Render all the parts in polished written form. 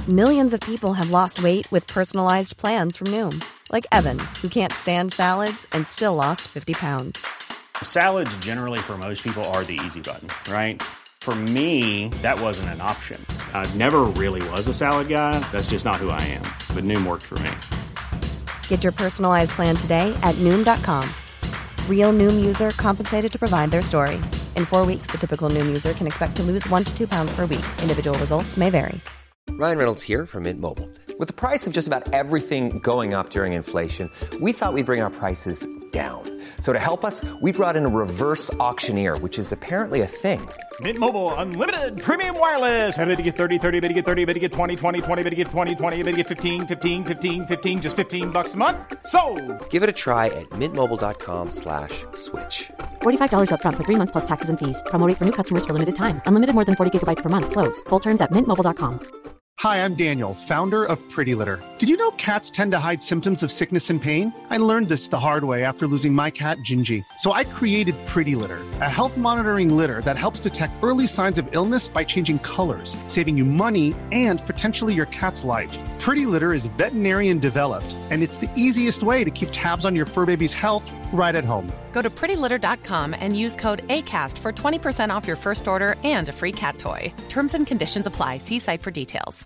Millions of people have lost weight with personalized plans from Noom. Like Evan, who can't stand salads and still lost 50 pounds. Salads generally for most people are the easy button, right? For me, that wasn't an option. I never really was a salad guy. That's just not who I am. But Noom worked for me. Get your personalized plan today at Noom.com. Real Noom user compensated to provide their story. In 4 weeks, the typical Noom user can expect to lose 1 to 2 pounds per week. Individual results may vary. Ryan Reynolds here from Mint Mobile. With the price of just about everything going up during inflation, we thought we'd bring our prices down. So to help us, we brought in a reverse auctioneer, which is apparently a thing. Mint Mobile Unlimited Premium Wireless. How to get 30, 30, bit to get 30, bit to get 20, 20, 20, bit to get 20, 20, bit to get 15, 15, 15, 15, just $15 a month? Sold! Give it a try at mintmobile.com/switch. $45 up front for 3 months plus taxes and fees. Promo rate for new customers for limited time. Unlimited more than 40 gigabytes per month. Slows full terms at mintmobile.com. Hi, I'm Daniel, founder of Pretty Litter. Did you know cats tend to hide symptoms of sickness and pain? I learned this the hard way after losing my cat, Gingy. So I created Pretty Litter, a health monitoring litter that helps detect early signs of illness by changing colors, saving you money and potentially your cat's life. Pretty Litter is veterinarian developed, and it's the easiest way to keep tabs on your fur baby's health right at home. Go to prettylitter.com and use code ACAST for 20% off your first order and a free cat toy. Terms and conditions apply. See site for details.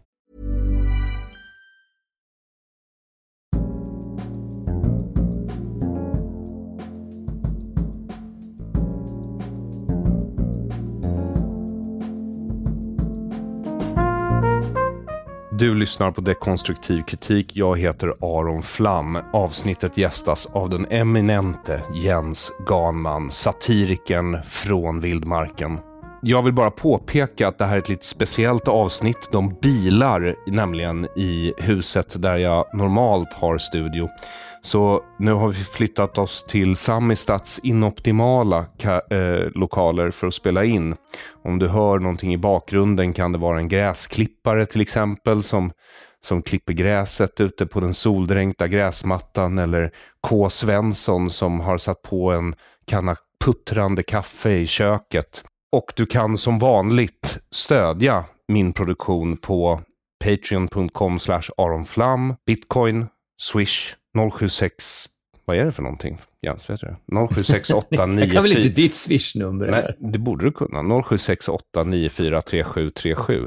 Du lyssnar på Dekonstruktiv kritik. Jag heter Aron Flam. Avsnittet gästas av den eminente Jens Ganman, satiriken från vildmarken. Jag vill bara påpeka att det här är ett lite speciellt avsnitt. De bilar nämligen i huset där jag normalt har studio. Så nu har vi flyttat oss till Samistads inoptimala lokaler för att spela in. Om du hör någonting i bakgrunden kan det vara en gräsklippare till exempel som klipper gräset ute på den soldränkta gräsmattan, eller K. Svensson som har satt på en kanna puttrande kaffe i köket. Och du kan som vanligt stödja min produktion på patreon.com/aronflam, bitcoin, swish 076. Vad är det för någonting? Jens, vet du? 076894. Jag kan väl inte ditt swishnummer? Nej, det borde du kunna. 0768943737.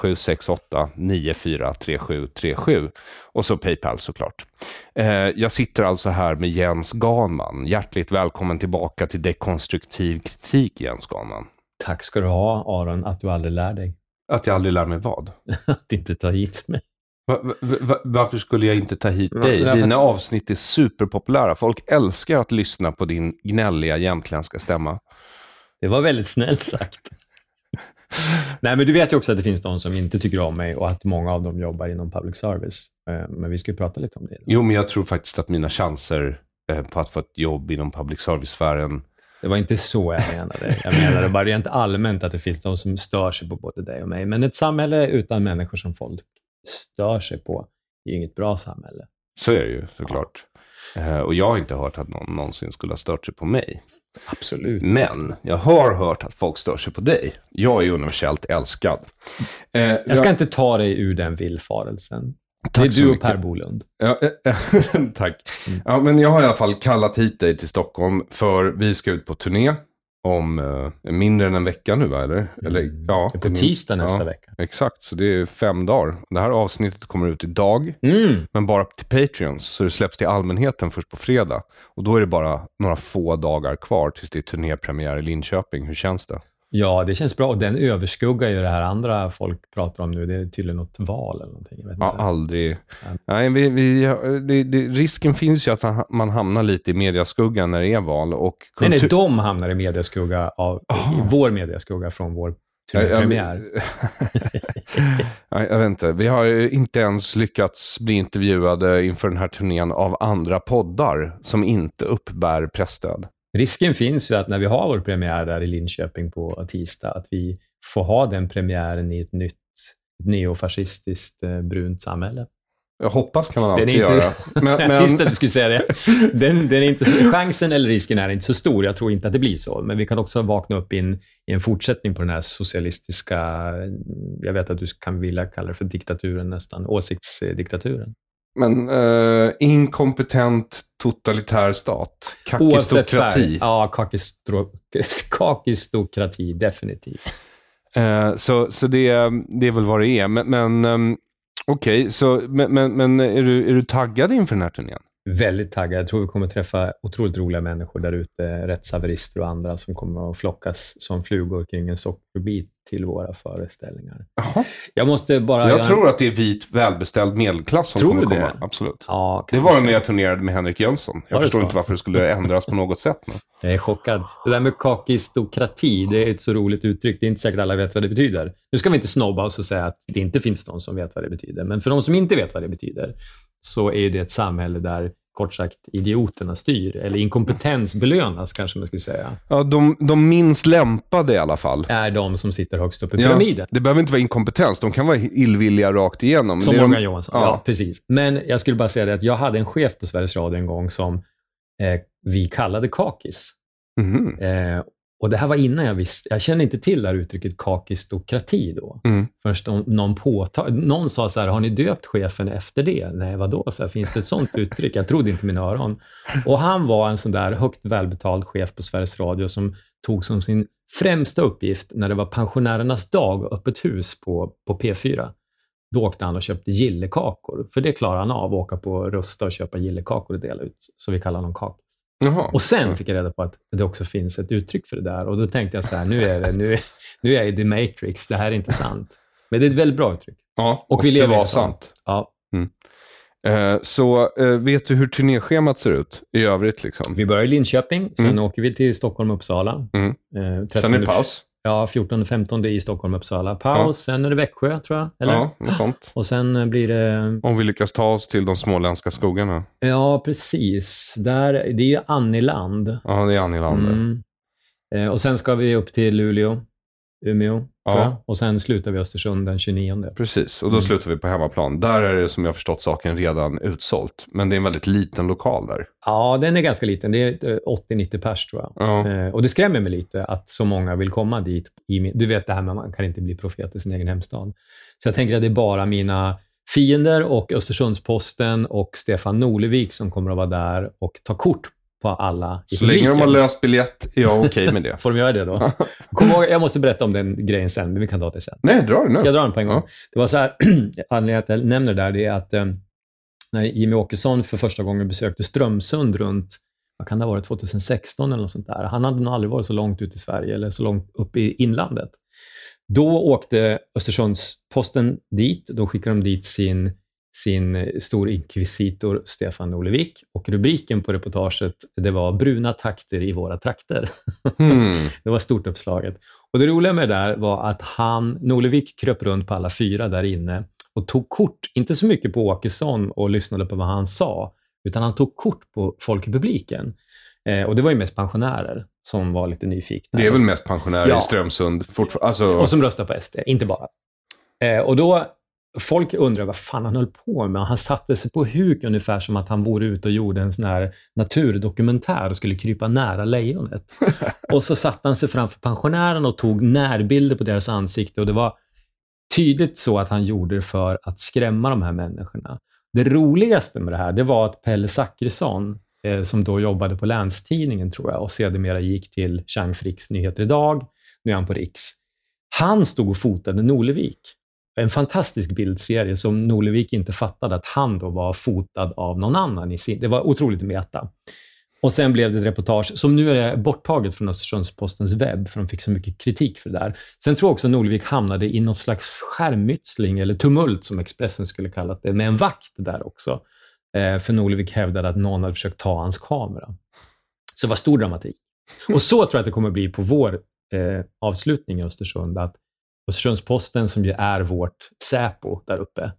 0768943737. Och så PayPal såklart. Jag sitter alltså här med Jens Ganman. Hjärtligt välkommen tillbaka till Dekonstruktiv kritik, Jens Ganman. Tack ska du ha, Aron, att du aldrig lär dig. Att jag aldrig lär mig vad? Att inte ta hit mig. Varför skulle jag inte ta hit dig? Dina avsnitt är superpopulära. Folk älskar att lyssna på din gnälliga jämtländska stämma. Det var väldigt snällt sagt. Nej, men du vet ju också att det finns de som inte tycker om mig och att många av dem jobbar inom public service. Men vi ska ju prata lite om det. Då. Jo, men jag tror faktiskt att mina chanser på att få ett jobb inom public service-sfären... Det var inte så jag menade. Jag menade bara rent allmänt att det finns de som stör sig på både dig och mig. Men ett samhälle utan människor som folk stör sig på är inget bra samhälle. Så är det ju, såklart. Ja. Och jag har inte hört att någon någonsin skulle ha stört sig på mig. Absolut. Men jag har hört att folk stör sig på dig. Jag är universellt älskad. Jag ska inte ta dig ur den villfarelsen. Det är du och Per Bolund. Ja, tack. Ja, men jag har i alla fall kallat hit dig till Stockholm för vi ska ut på turné om mindre än en vecka nu, va? Eller ja, på tisdag nästa vecka. Exakt, så det är 5 dagar. Det här avsnittet kommer ut idag, men bara till Patreons, så det släpps till allmänheten först på fredag. Och då är det bara några få dagar kvar tills det är turnépremiär i Linköping. Hur känns det? Ja, det känns bra. Och den överskuggar ju det här andra folk pratar om nu. Det är tydligen något val eller någonting. Jag vet inte. Aldrig. Nej, risken finns ju att man hamnar lite i mediaskuggan när det är val. Och Nej, de hamnar i mediaskugga i vår mediaskugga från vår turnépremiär. Jag vet inte. Vi har inte ens lyckats bli intervjuade inför den här turnén av andra poddar som inte uppbär pressstöd. Risken finns ju att när vi har vår premiär där i Linköping på tisdag, att vi får ha den premiären i ett nytt neofascistiskt brunt samhälle. Jag hoppas kan man alltid Den är göra. Men... Jag visste att du skulle säga det. Den är inte, chansen eller risken är inte så stor. Jag tror inte att det blir så. Men vi kan också vakna upp i en fortsättning på den här socialistiska, jag vet att du kan vilja kalla det för diktaturen nästan, åsiktsdiktaturen. Men inkompetent totalitär stat. Kakistokrati. Ja, kakistokrati, definitivt. Så det är väl vad det är. Men okej, men är du taggad inför den här turnén? Väldigt taggad. Jag tror vi kommer träffa otroligt roliga människor där ute, rättshaverister och andra som kommer att flockas som flugor kring en sockerbit till våra föreställningar. Aha. Jag tror att det är vit, välbeställd medelklass som kommer komma. Absolut. Ja, det var det när jag turnerade med Henrik Jönsson. Jag förstår inte varför det skulle ändras på något sätt. Nu. Jag är chockad. Det där med kakistokrati, det är ett så roligt uttryck. Det är inte säkert alla vet vad det betyder. Nu ska vi inte snobba oss och säga att det inte finns någon som vet vad det betyder. Men för de som inte vet vad det betyder så är det ett samhälle där kort sagt idioterna styr. Eller inkompetens belönas kanske man skulle säga. Ja, de minst lämpade i alla fall. Är de som sitter högst upp i pyramiden. Det behöver inte vara inkompetens. De kan vara illvilliga rakt igenom. Som Morgan Johansson. Ja, precis. Men jag skulle bara säga det att jag hade en chef på Sveriges Radio en gång som vi kallade kakis. Mm. Och det här var innan jag kände inte till det här uttrycket kakistokrati då. Först någon sa så här, har ni döpt chefen efter det? Nej, vadå? Så här, finns det ett sånt uttryck? Jag trodde inte mina öron. Och han var en sån där högt välbetald chef på Sveriges Radio som tog som sin främsta uppgift när det var pensionärernas dag och öppet hus på P4. Då åkte han och köpte gillekakor. För det klarar han av, att åka på Rusta och köpa gillekakor och dela ut. Så vi kallar honom kakis. Jaha. Och sen fick jag reda på att det också finns ett uttryck för det där. Och då tänkte jag så här, nu är jag i The Matrix. Det här är inte sant. Men det är ett väldigt bra uttryck. Ja, och vi det var sant. Ja. Så vet du hur turnéschemat ser ut i övrigt? Liksom? Vi börjar i Linköping. Sen åker vi till Stockholm och Uppsala. Sen är det paus. Ja, 14-15 i Stockholm och Uppsala. Paus, sen är det Växjö tror jag. Eller? Ja, något sånt. Och sen blir det... Om vi lyckas ta oss till de småländska skogarna. Ja, precis. Det är ju Anniland. Ja, det är Anniland. Och sen ska vi upp till Luleå, Umeå, tror jag. Och sen slutar vi Östersund den 29. Precis, och då slutar vi på hemmaplan. Där är det, som jag förstått saken, redan utsålt. Men det är en väldigt liten lokal där. Ja, den är ganska liten. Det är 80-90 pers tror jag. Ja. Och det skrämmer mig lite att så många vill komma dit. Du vet det här med att man kan inte bli profet i sin egen hemstad. Så jag tänker att det är bara mina fiender och Östersundsposten och Stefan Norlevik som kommer att vara där och ta kort på alla i så länge de har löst biljett är jag okej med det. Får de göra det då? Kom ihåg, jag måste berätta om den grejen sen, men vi kan ta det sen. Nej, dra det nu. Ska jag dra den på en gång? Ja. Det var så här, anledningen att jag nämner det där, det är att när Jimmy Åkesson för första gången besökte Strömsund runt, vad kan det ha varit, 2016 eller något sånt där. Han hade nog aldrig varit så långt ut i Sverige eller så långt upp i inlandet. Då åkte Östersundsposten dit, då skickade de dit sin stor inkvisitor Stefan Norlevik, och rubriken på reportaget det var bruna takter i våra trakter. Det var stort uppslaget. Och det roliga med det där var att Norlevik kröp runt på alla fyra där inne och tog kort, inte så mycket på Åkesson och lyssnade på vad han sa, utan han tog kort på folk i publiken. Och det var ju mest pensionärer som var lite nyfikna. Det är väl mest pensionärer i Strömsund alltså... Och som röstar på SD, inte bara. Och då folk undrar vad fan han höll på med. Han satte sig på huk ungefär som att han vore ute och gjorde en sån här naturdokumentär och skulle krypa nära lejonet. Och så satt han sig framför pensionären och tog närbilder på deras ansikte, och det var tydligt så att han gjorde det för att skrämma de här människorna. Det roligaste med det här, det var att Pelle Zackrisson, som då jobbade på Länstidningen tror jag och sedermera gick till Chang Fricks Nyheter idag, nu är han på Riks. Han stod och fotade Norlevik. En fantastisk bildserie som Norlevik inte fattade att han då var fotad av någon annan. Det var otroligt meta. Och sen blev det ett reportage som nu är borttaget från Östersundspostens webb, för de fick så mycket kritik för det där. Sen tror jag också att Norlevik hamnade i någon slags skärmytsling eller tumult som Expressen skulle kalla det, med en vakt där också. För Norlevik hävdade att någon hade försökt ta hans kamera. Så det var stor dramatik. Och så tror jag att det kommer bli på vår avslutning i Östersund, att Östersundsposten, som ju är vårt Säpo där uppe,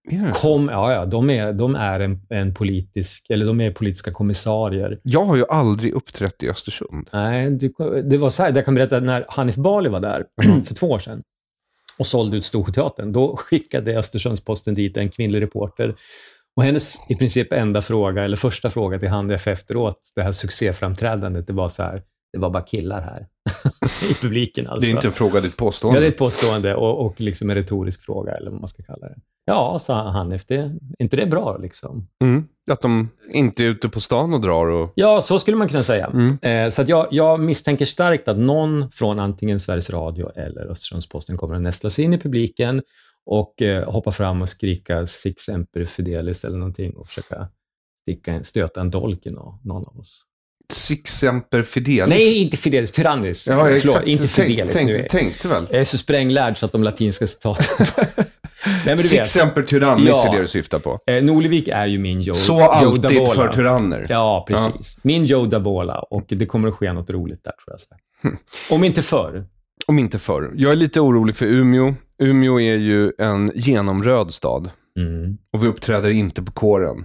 de är en politisk, eller de är politiska kommissarier. Jag har ju aldrig uppträtt i Östersund. Nej, det var så här, jag kan berätta, när Hanif Bali var där för 2 år sedan och sålde ut Storteatern, då skickade Östersundsposten dit en kvinnlig reporter Och hennes i princip enda fråga, eller första fråga till Handef efteråt, det här succéframträdandet, det var så här, det var bara killar här i publiken. Alltså. Det är inte en fråga, det är ett påstående. Ja, det är ett påstående och liksom en retorisk fråga, eller vad man ska kalla det. Ja, sa Handef, inte det är bra liksom? Att de inte är ute på stan och drar och... Ja, så skulle man kunna säga. Så att jag misstänker starkt att någon från antingen Sveriges Radio eller Östersunds-Posten kommer att nästla sig in i publiken och hoppa fram och skrika Six Semper Fidelis eller någonting och försöka stöta en dolk i någon av oss. Six Semper Fidelis? Nej, inte Fidelis, Tyrannis. Ja, förlåt, exakt. inte Fidelis. Tänkte väl. Jag är så spränglärd så att de latinska citaten... Six Semper Tyrannis är det du syftar på. Norlevik är ju min Joe. Så alltid Joe för tyranner. Ja, precis. Ja. Min Joe Davola. Och det kommer att ske något roligt där, tror jag. Om inte förr. Jag är lite orolig för Umeå. Umeå är ju en genomröd stad. Och vi uppträder inte på kåren.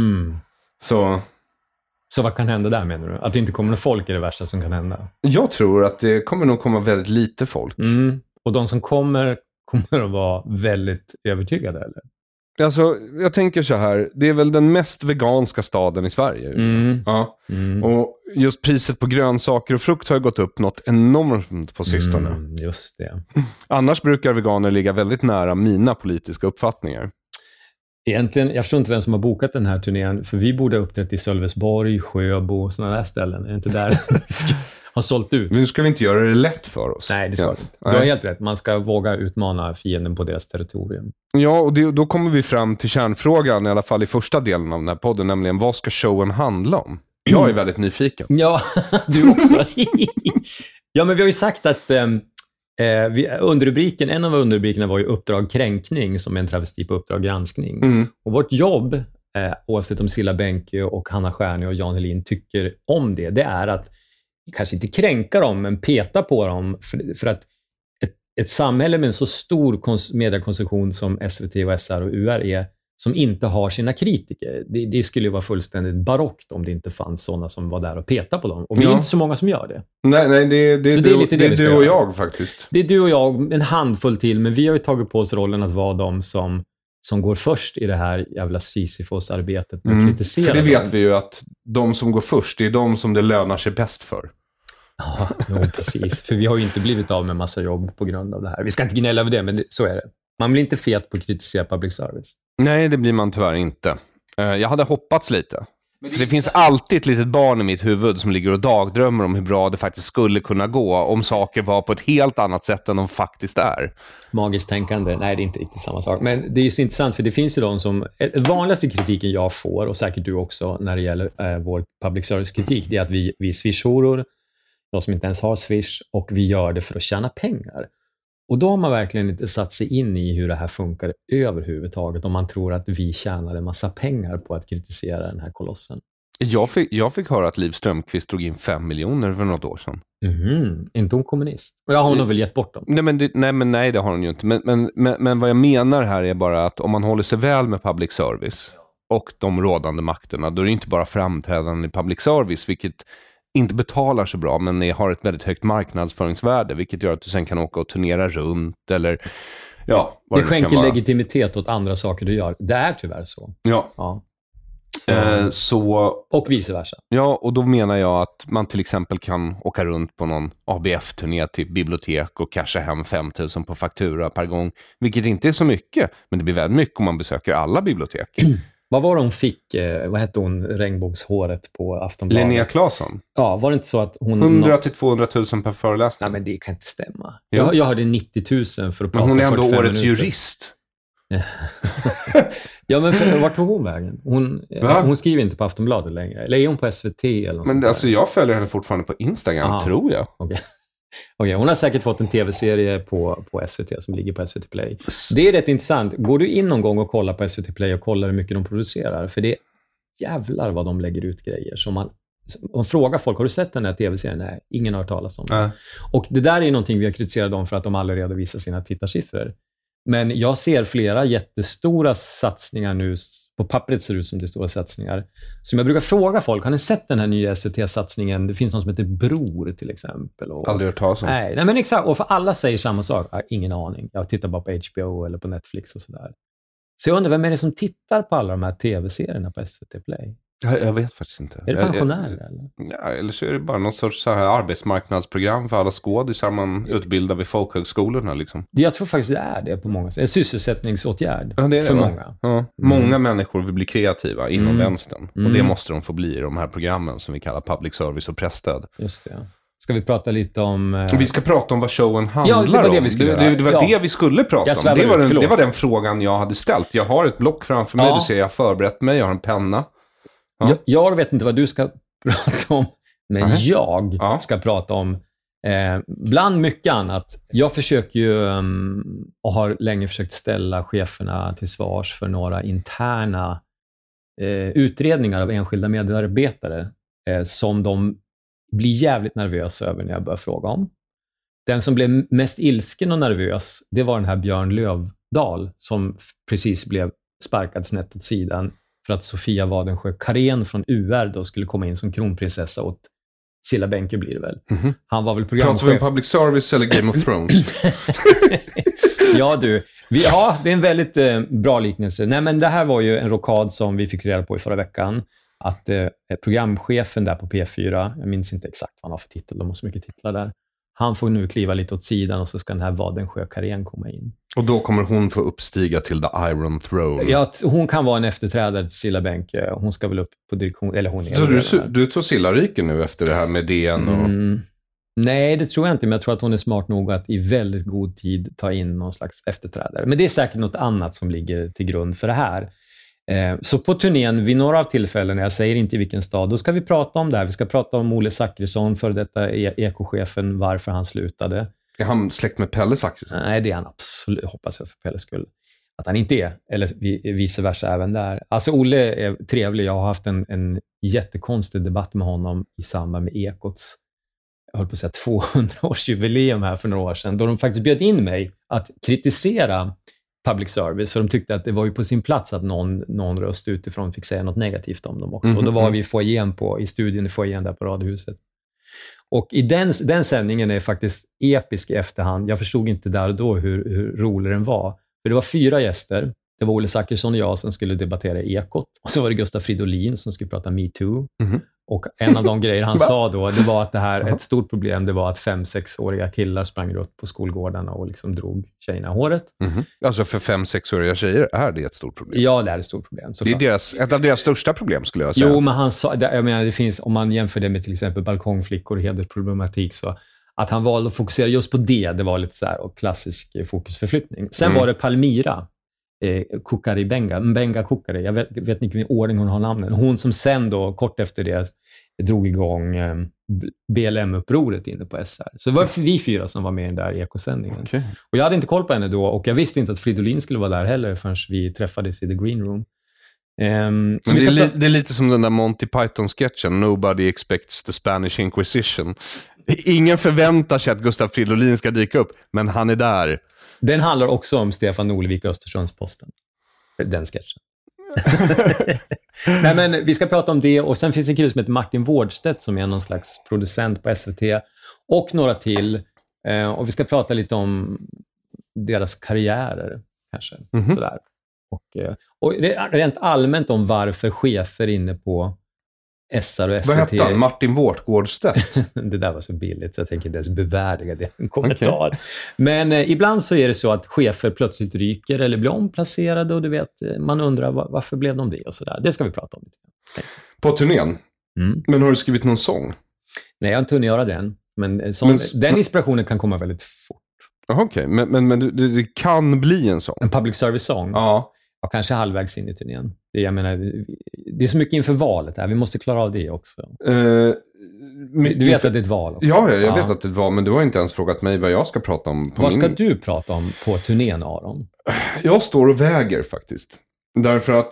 Så vad kan hända där, menar du? Att det inte kommer någon folk är det värsta som kan hända? Jag tror att det kommer nog komma väldigt lite folk. Och de som kommer att vara väldigt övertygade, eller? Alltså, jag tänker så här. Det är väl den mest veganska staden i Sverige. Ja. Och just priset på grönsaker och frukt har ju gått upp något enormt på sistone. Just det. Annars brukar veganer ligga väldigt nära mina politiska uppfattningar. Egentligen, jag förstår inte vem som har bokat den här turnén, för vi borde ha uppträtt i Sölvesborg, Sjöbo och sådana där ställen. Är det inte där vi ska ha sålt ut? Men nu ska vi inte göra det lätt för oss. Nej, det ska vi inte. Du har helt rätt. Man ska våga utmana fienden på deras territorium. Ja, och då kommer vi fram till kärnfrågan, i alla fall i första delen av den här podden, nämligen vad ska showen handla om? Jag är väldigt nyfiken. Ja, du också. Ja, men vi har ju sagt att... en av underrubrikerna var ju Uppdrag kränkning, som är en travesti på Uppdrag granskning. Och vårt jobb, oavsett om Silla Bänke och Hanna Stjärne och Jan Helin tycker om det är att kanske inte kränka dem, men peta på dem, för att ett samhälle med en så stor mediekonsumtion som SVT och SR och UR är, som inte har sina kritiker. Det skulle ju vara fullständigt barockt om det inte fanns sådana som var där och petade på dem. Och vi är inte så många som gör det. Nej, det är du och jag faktiskt. Det är du och jag, en handfull till, men vi har ju tagit på oss rollen att vara de som går först i det här jävla Sisyfos-arbetet med att kritisera. För det vet vi ju att de som går först, det är de som det lönar sig bäst för. Ja, precis. För vi har ju inte blivit av med massa jobb på grund av det här. Vi ska inte gnälla över det, men så är det. Man blir inte fet på att kritisera public service. Nej, det blir man tyvärr inte. Jag hade hoppats lite. För det finns alltid ett litet barn i mitt huvud som ligger och dagdrömmer om hur bra det faktiskt skulle kunna gå om saker var på ett helt annat sätt än de faktiskt är. Magiskt tänkande, nej det är inte riktigt samma sak. Men det är ju så intressant, för det finns ju de som... Vanligaste kritiken jag får, och säkert du också när det gäller vår public service-kritik, det är att vi är swishoror, de som inte ens har swish, och vi gör det för att tjäna pengar. Och då har man verkligen inte satt sig in i hur det här funkar överhuvudtaget, om man tror att vi tjänar en massa pengar på att kritisera den här kolossen. Jag fick höra att Liv Strömquist drog in 5 miljoner för något år sedan. Inte hon kommunist? Och jag har hon väl gett bort dem? Nej, det har hon ju inte. Men vad jag menar här är bara att om man håller sig väl med public service och de rådande makterna, då är det inte bara framträdande i public service, vilket inte betalar så bra, men har ett väldigt högt marknadsföringsvärde, vilket gör att du sen kan åka och turnera runt, eller det skänker legitimitet åt andra saker du gör. Det är tyvärr så. Ja. Och vice versa. Ja, och då menar jag att man till exempel kan åka runt på någon ABF-turné till bibliotek och casha hem 5 000 på faktura per gång, vilket inte är så mycket, men det blir väldigt mycket om man besöker alla bibliotek. Vad var det hon fick? Vad hette hon? Regnbågshåret på Aftonbladet? Linnea Claesson. Ja, var det inte så att hon... 100 till 200 000 per föreläsning. Nej, men det kan inte stämma. Jag hörde 90 000 för att prata 45 minuter. Men hon är ändå årets minuter. jurist. Ja, men vart tog hon vägen? Hon skriver inte på Aftonbladet längre. Eller är hon på SVT? Eller men alltså, jag följer henne fortfarande på Instagram, tror jag. Okej, hon har säkert fått en tv-serie på SVT som ligger på SVT Play. Det är rätt intressant. Går du in någon gång och kollar på SVT Play och kollar hur mycket de producerar? För det är jävlar vad de lägger ut grejer. Så man frågar folk, har du sett den här tv-serien? Nej, ingen har hört talas om den. Och det där är någonting vi har kritiserat dem för, att de aldrig redovisar sina tittarsiffror. Men jag ser flera jättestora satsningar nu. På pappret ser det ut som det är stora satsningar. Som jag brukar fråga folk, har ni sett den här nya SVT-satsningen? Det finns någon som heter Bror till exempel. Aldrig hört talas om. Nej, men exakt. Och för alla säger samma sak. Ingen aning. Jag tittar bara på HBO eller på Netflix och sådär. Så jag undrar, vem är det som tittar på alla de här tv-serierna på SVT Play? Jag vet faktiskt inte. Är det pensionärer eller? Ja, eller så är det bara någon sorts så här arbetsmarknadsprogram för alla skådisar man utbildar vid folkhögskolorna liksom. Jag tror faktiskt det är det på många sätt. En sysselsättningsåtgärd det för många. Ja. Många människor vill bli kreativa inom vänstern. Och det måste de få bli i de här programmen som vi kallar public service och pressstöd. Just det. Ska vi prata lite om... Vi ska prata om vad showen handlar om. Det var det vi skulle prata om. Det var den frågan jag hade ställt. Jag har ett block framför mig, du ser jag har förberett mig, jag har en penna. Ja. Jag vet inte vad du ska prata om, men jag ska prata om bland mycket annat. Jag försöker ju och har länge försökt ställa cheferna till svars för några interna utredningar av enskilda medarbetare som de blir jävligt nervösa över när jag börjar fråga om. Den som blev mest ilsken och nervös, det var den här Björn Lövdahl som precis blev sparkad snett åt sidan för att Sofia Wadensjö-Karén från UR då skulle komma in som kronprinsessa åt Silla Bänke blir det väl. Han var väl programchef. Pratar vi om public service eller Game of Thrones? Ja du, det är en väldigt bra liknelse. Nej men det här var ju en rokad som vi fick reda på i förra veckan. Att programchefen där på P4, jag minns inte exakt vad han har för titel, de har så mycket titlar där. Han får nu kliva lite åt sidan och så ska den här Wadensjö-Karén komma in. Och då kommer hon få uppstiga till the Iron Throne. Ja, hon kan vara en efterträdare till Silla Bänke. Hon ska väl upp på direktion, eller hon är. Så du tog Silla-riken nu efter det här med DN och... Nej, det tror jag inte, men jag tror att hon är smart nog att i väldigt god tid ta in någon slags efterträdare. Men det är säkert något annat som ligger till grund för det här. Så på turnén, vid några av tillfällen, jag säger inte i vilken stad, då ska vi prata om det här. Vi ska prata om Olle Zackrisson, för detta ekochefen, varför han slutade. Är han släkt med Pelle Zackrisson? Nej, det är han absolut, hoppas jag för Pelles skull. Att han inte är, eller vice versa även där. Alltså Olle är trevlig, jag har haft en jättekonstig debatt med honom i samband med Ekots, jag höll på att säga 200-årsjubileum här för några år sedan, då de faktiskt bjöd in mig att kritisera public service, för de tyckte att det var ju på sin plats att någon röst utifrån fick säga något negativt om dem också. Och då var vi i studion i foajén där på Radiohuset. Och i den sändningen är faktiskt episk i efterhand. Jag förstod inte där och då hur rolig den var. För det var 4 gäster. Det var Olle Zackrisson och jag som skulle debattera Ekot. Och så var det Gustaf Fridolin som skulle prata MeToo. Och en av de grejer han sa då, det var att det här, ett stort problem, det var att 5-6-åriga killar sprang runt på skolgårdarna och liksom drog tjejerna håret. Alltså för 5-6-åriga tjejer är det ett stort problem? Ja, det är ett stort problem. Det är ett av deras största problem, skulle jag säga. Jo, men han sa, jag menar, det finns, om man jämför det med till exempel balkongflickor och hedersproblematik, så att han valde att fokusera just på det var lite så här, och klassisk fokusförflyttning. Sen var det Palmira Kukari Benga Kukari, jag vet inte vilken ordning hon har namnen. Hon som sen då, kort efter det, drog igång BLM-upproret inne på SR. Så det var vi 4 som var med i den där ekosändningen. Okay. Och jag hade inte koll på henne då, och jag visste inte att Fridolin skulle vara där heller förrän vi träffades i The Green Room. Det är lite som den där Monty Python-sketchen, Nobody expects the Spanish Inquisition. Ingen förväntar sig att Gustaf Fridolin ska dyka upp, men han är där. Den handlar också om Stefan Norlevik och Östersundsposten. Den sketchen. Nej, men vi ska prata om det, och sen finns det en kille som heter Martin Wårdstedt som är någon slags producent på SVT och några till, och vi ska prata lite om deras karriärer kanske. Sådär. Och rent allmänt om varför chefer inne på SR och SVT... Vad hette han? Martin Wårdstedt? Det där var så billigt så jag tänker inte ens bevärdiga det en kommentar. Okay. Men ibland så är det så att chefer plötsligt ryker eller blir omplacerade, och du vet, man undrar varför blev de det och sådär. Det ska vi prata om. På turnén? Men har du skrivit någon sång? Nej, jag har inte hunnit göra den. Men den inspirationen kan komma väldigt fort. Okej, men det kan bli en sång? En public service-sång? Ja. Ja, kanske halvvägs in i turnén. Jag menar, det är så mycket inför valet här. Vi måste klara av det också. Du vet att det är ett val också. Ja, jag vet att det är ett val, men du har inte ens frågat mig vad jag ska prata om. Vad ska du prata om på turnén, Aron? Jag står och väger faktiskt. Därför att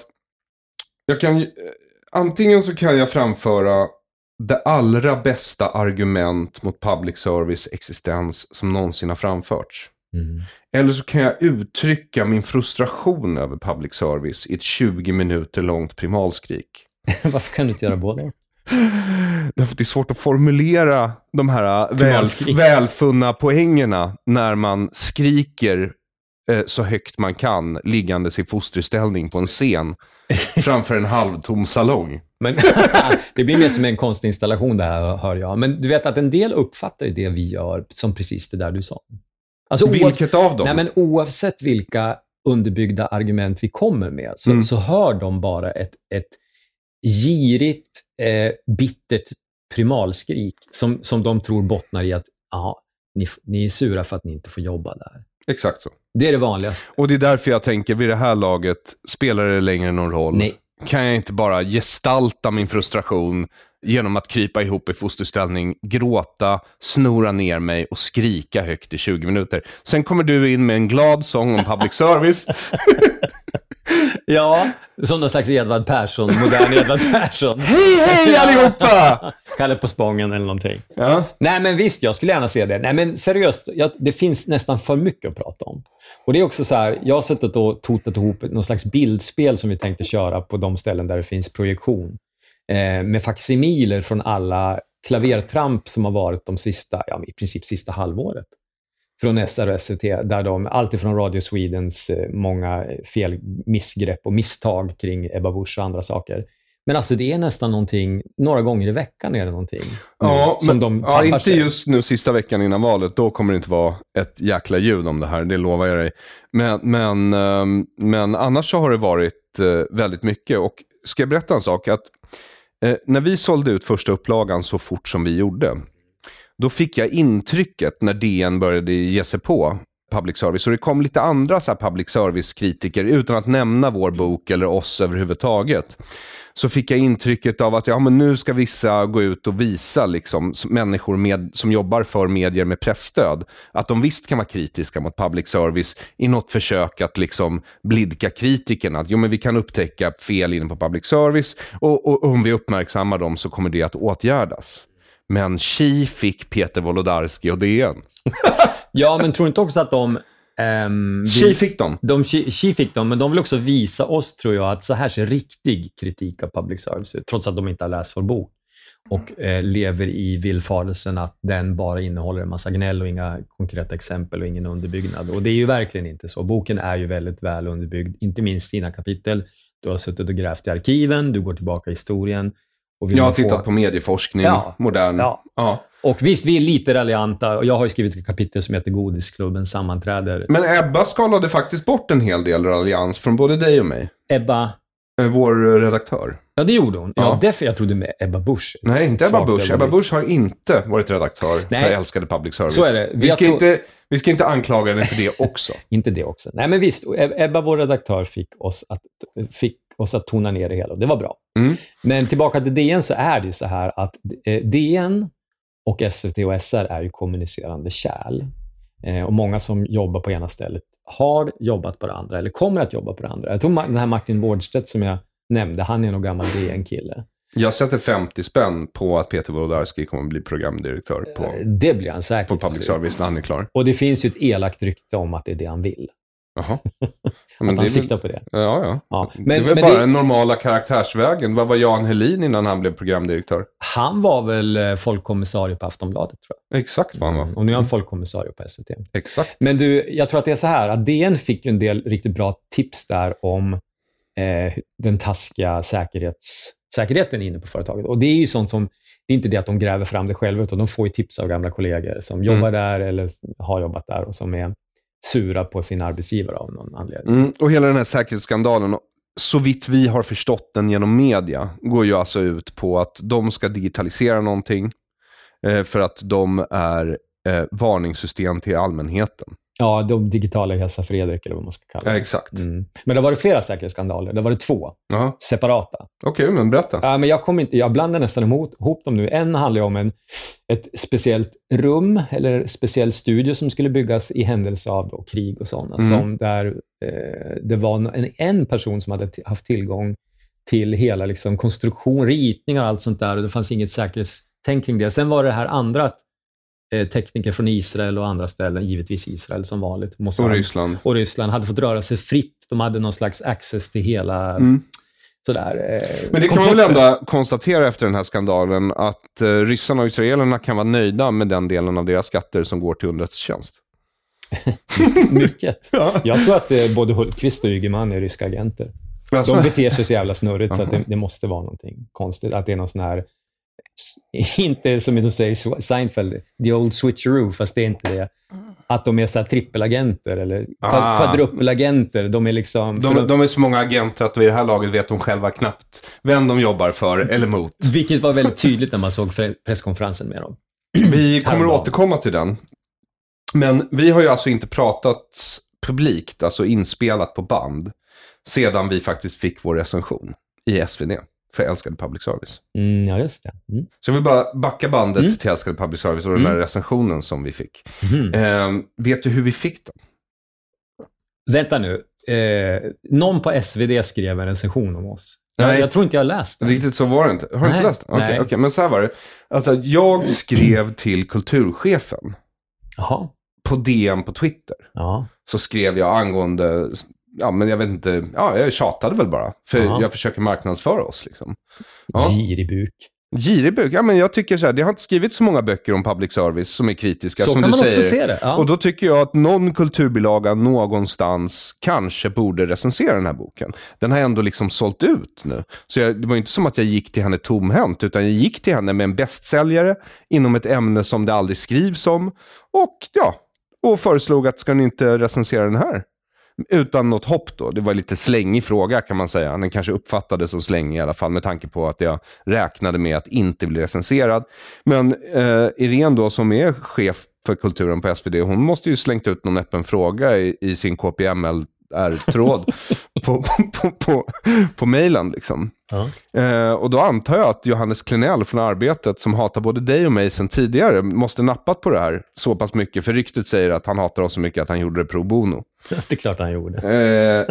antingen så kan jag framföra det allra bästa argument mot public service existens som någonsin har framförts. Eller så kan jag uttrycka min frustration över public service i ett 20 minuter långt primalskrik. Varför kan du inte göra båda? Därför att det är svårt att formulera de här välfunna poängerna när man skriker så högt man kan liggandes i fosterställning på en scen framför en halvtom salong. Men det blir mer som en konstinstallation där, hör jag. Men du vet att en del uppfattar det vi gör som precis det där du sa. Alltså, vilket av dem? Nej, men oavsett vilka underbyggda argument vi kommer med så hör de bara ett girigt, bittert primalskrik som de tror bottnar i att ni är sura för att ni inte får jobba där. Exakt så. Det är det vanligaste. Och det är därför jag tänker, vid det här laget, spelar det längre någon roll? Nej. Kan jag inte bara gestalta min frustration genom att krypa ihop i fosterställning, gråta, snora ner mig och skrika högt i 20 minuter? Sen kommer du in med en glad sång om public service. Ja, som någon slags Edvard Persson, modern Edvard Persson. Hej allihopa! Kalle på Spången eller någonting. Ja. Nej men visst, jag skulle gärna se det. Nej men seriöst, det finns nästan för mycket att prata om. Och det är också så här, jag har suttit och totat ihop någon slags bildspel som vi tänkte köra på de ställen där det finns projektion. Med faksimiler från alla klavertramp som har varit de sista, i princip sista halvåret. Från SR och SVT, där de, alltifrån Radio Swedens många missgrepp och misstag kring Ebba Busch och andra saker. Men alltså det är nästan någonting, några gånger i veckan är det någonting. Ja, som de inte sig. Just nu sista veckan innan valet, då kommer det inte vara ett jäkla ljud om det här, det lovar jag dig. Men annars så har det varit väldigt mycket. Och ska jag berätta en sak, att när vi sålde ut första upplagan så fort som vi gjorde, då fick jag intrycket när DN började ge sig på public service, och det kom lite andra så här public service-kritiker utan att nämna vår bok eller oss överhuvudtaget, så fick jag intrycket av att men nu ska vissa gå ut och visa liksom, människor som jobbar för medier med pressstöd, att de visst kan vara kritiska mot public service i något försök att liksom blidka kritikerna, att men vi kan upptäcka fel inne på public service och om vi uppmärksammar dem så kommer det att åtgärdas. Men Chi fick Peter Wolodarski och DN. Ja, men tror inte också att de... Chi fick dem. Chi fick dem, men de vill också visa oss, tror jag, att så här ser riktig kritik av public service, trots att de inte har läst vår bok. Och lever i villfarelsen att den bara innehåller en massa gnäll och inga konkreta exempel och ingen underbyggnad. Och det är ju verkligen inte så. Boken är ju väldigt väl underbyggd, inte minst dina kapitel. Du har suttit och grävt i arkiven, du går tillbaka i historien. Jag har tittat på medieforskning, modern. Ja. Och visst, vi är lite raljanta. Och jag har ju skrivit ett kapitel som heter Godisklubben sammanträder. Men Ebba skalade faktiskt bort en hel del raljans från både dig och mig. Ebba? Vår redaktör. Ja, det gjorde hon. Ja, därför jag trodde med Ebba Busch. Nej, inte Ebba Busch. Ebba Busch har inte varit redaktör för älskade public service. Så är det. Vi ska inte anklaga henne för det också. Inte det också. Nej, men visst. Ebba, vår redaktör, fick oss att tona ner det hela. Och det var bra. Mm. Men tillbaka till DN, så är det ju så här att DN och SVT och SR är ju kommunicerande kärl. Och många som jobbar på ena stället har jobbat på det andra eller kommer att jobba på det andra. Jag tror den här Martin Wårdstedt som jag nämnde, han är nog gammal DN-kille. Jag sätter 50 spänn på att Peter Wolodarski kommer att bli programdirektör på, det blir han säkert på public service när han är klar. Och det finns ju ett elakt rykte om att det är det han vill. Jaha. Att han siktar på det. Ja. Det är väl bara den normala karaktärsvägen. Vad var Jan Helin innan han blev programdirektör? Han var väl folkkommissarie på Aftonbladet, tror jag. Exakt vad han var. Och nu är han folkkommissarie på SVT. Exakt. Men du, jag tror att det är så här att DN fick en del riktigt bra tips där om den taskiga säkerheten inne på företaget. Och det är ju sånt som, det är inte det att de gräver fram det själva, utan de får ju tips av gamla kollegor som jobbar där eller har jobbat där och som är sura på sin arbetsgivare av någon anledning. Och hela den här säkerhetsskandalen, så vitt vi har förstått den genom media, går ju alltså ut på att de ska digitalisera någonting för att de är varningssystem till allmänheten. Ja, de digitala Hälsa Fredrik eller vad man ska kalla det. Ja, exakt. Men det har varit flera säkerhetsskandaler. Det har varit 2 separata. Okej, men berätta. Ja, men jag blandar nästan ihop dem nu. En handlar om ett speciellt rum eller speciell studio som skulle byggas i händelse av krig och sådana. Som där det var en person som hade haft tillgång till hela liksom, konstruktion, ritningar och allt sånt där. Och det fanns inget säkerhetstänk kring det. Sen var det här andra tekniker från Israel och andra ställen, givetvis Israel som vanligt. Mossad och Ryssland hade fått röra sig fritt. De hade någon slags access till hela sådär. Men det kan man väl ändå konstatera efter den här skandalen att ryssarna och israelerna kan vara nöjda med den delen av deras skatter som går till underrättelsetjänst. Mycket. Jag tror att både Hultqvist och Ygeman är ryska agenter. De beter sig så jävla snurrigt så att det måste vara någonting konstigt. Att det är någon sån här, inte som de säger Seinfeld, the old switcheroo, fast det är inte det. Att de är så här trippelagenter eller kvadruppelagenter. De är liksom... De är så många agenter att vid det här laget vet de själva knappt vem de jobbar för eller mot. Vilket var väldigt tydligt när man såg presskonferensen med dem. Vi kommer att återkomma till den. Men vi har ju alltså inte pratat publikt, alltså inspelat på band, sedan vi faktiskt fick vår recension i SvD för Älskade Public Service. Ja, just det. Så jag vill bara backa bandet till Älskade Public Service och den här recensionen som vi fick. Vet du hur vi fick den? Vänta nu. Någon på SvD skrev en recension om oss. Jag tror inte jag har läst den. Riktigt så var det inte. Har du inte läst den? Okej, men så här var det. Alltså, jag skrev till kulturchefen. Jaha. På DM på Twitter. Ja. Så skrev jag angående... Ja, men jag vet inte. Ja, jag tjatade väl bara. För jag försöker marknadsföra oss liksom. Ja. Girig buk. Ja, men jag tycker så här. Det har inte skrivit så många böcker om public service som är kritiska. Så som kan du man säger. också se det. Ja. Och då tycker jag att någon kulturbilaga någonstans kanske borde recensera den här boken. Den har ändå liksom sålt ut nu. Så det var inte som att jag gick till henne tomhänt. Utan jag gick till henne med en bästsäljare inom ett ämne som det aldrig skrivs om. Och föreslog att ska ni inte recensera den här? Utan något hopp då. Det var lite slängig fråga kan man säga. Den kanske uppfattades som slängig i alla fall med tanke på att jag räknade med att inte bli recenserad. Men Irene då som är chef för kulturen på SvD, hon måste ju slängt ut någon öppen fråga i sin KPML-tråd på mejlen liksom. Och då antar jag att Johannes Klenell från Arbetet som hatar både dig och mig sedan tidigare måste nappat på det här så pass mycket, för ryktet säger att han hatar oss så mycket att han gjorde det pro bono. Det är klart han gjorde.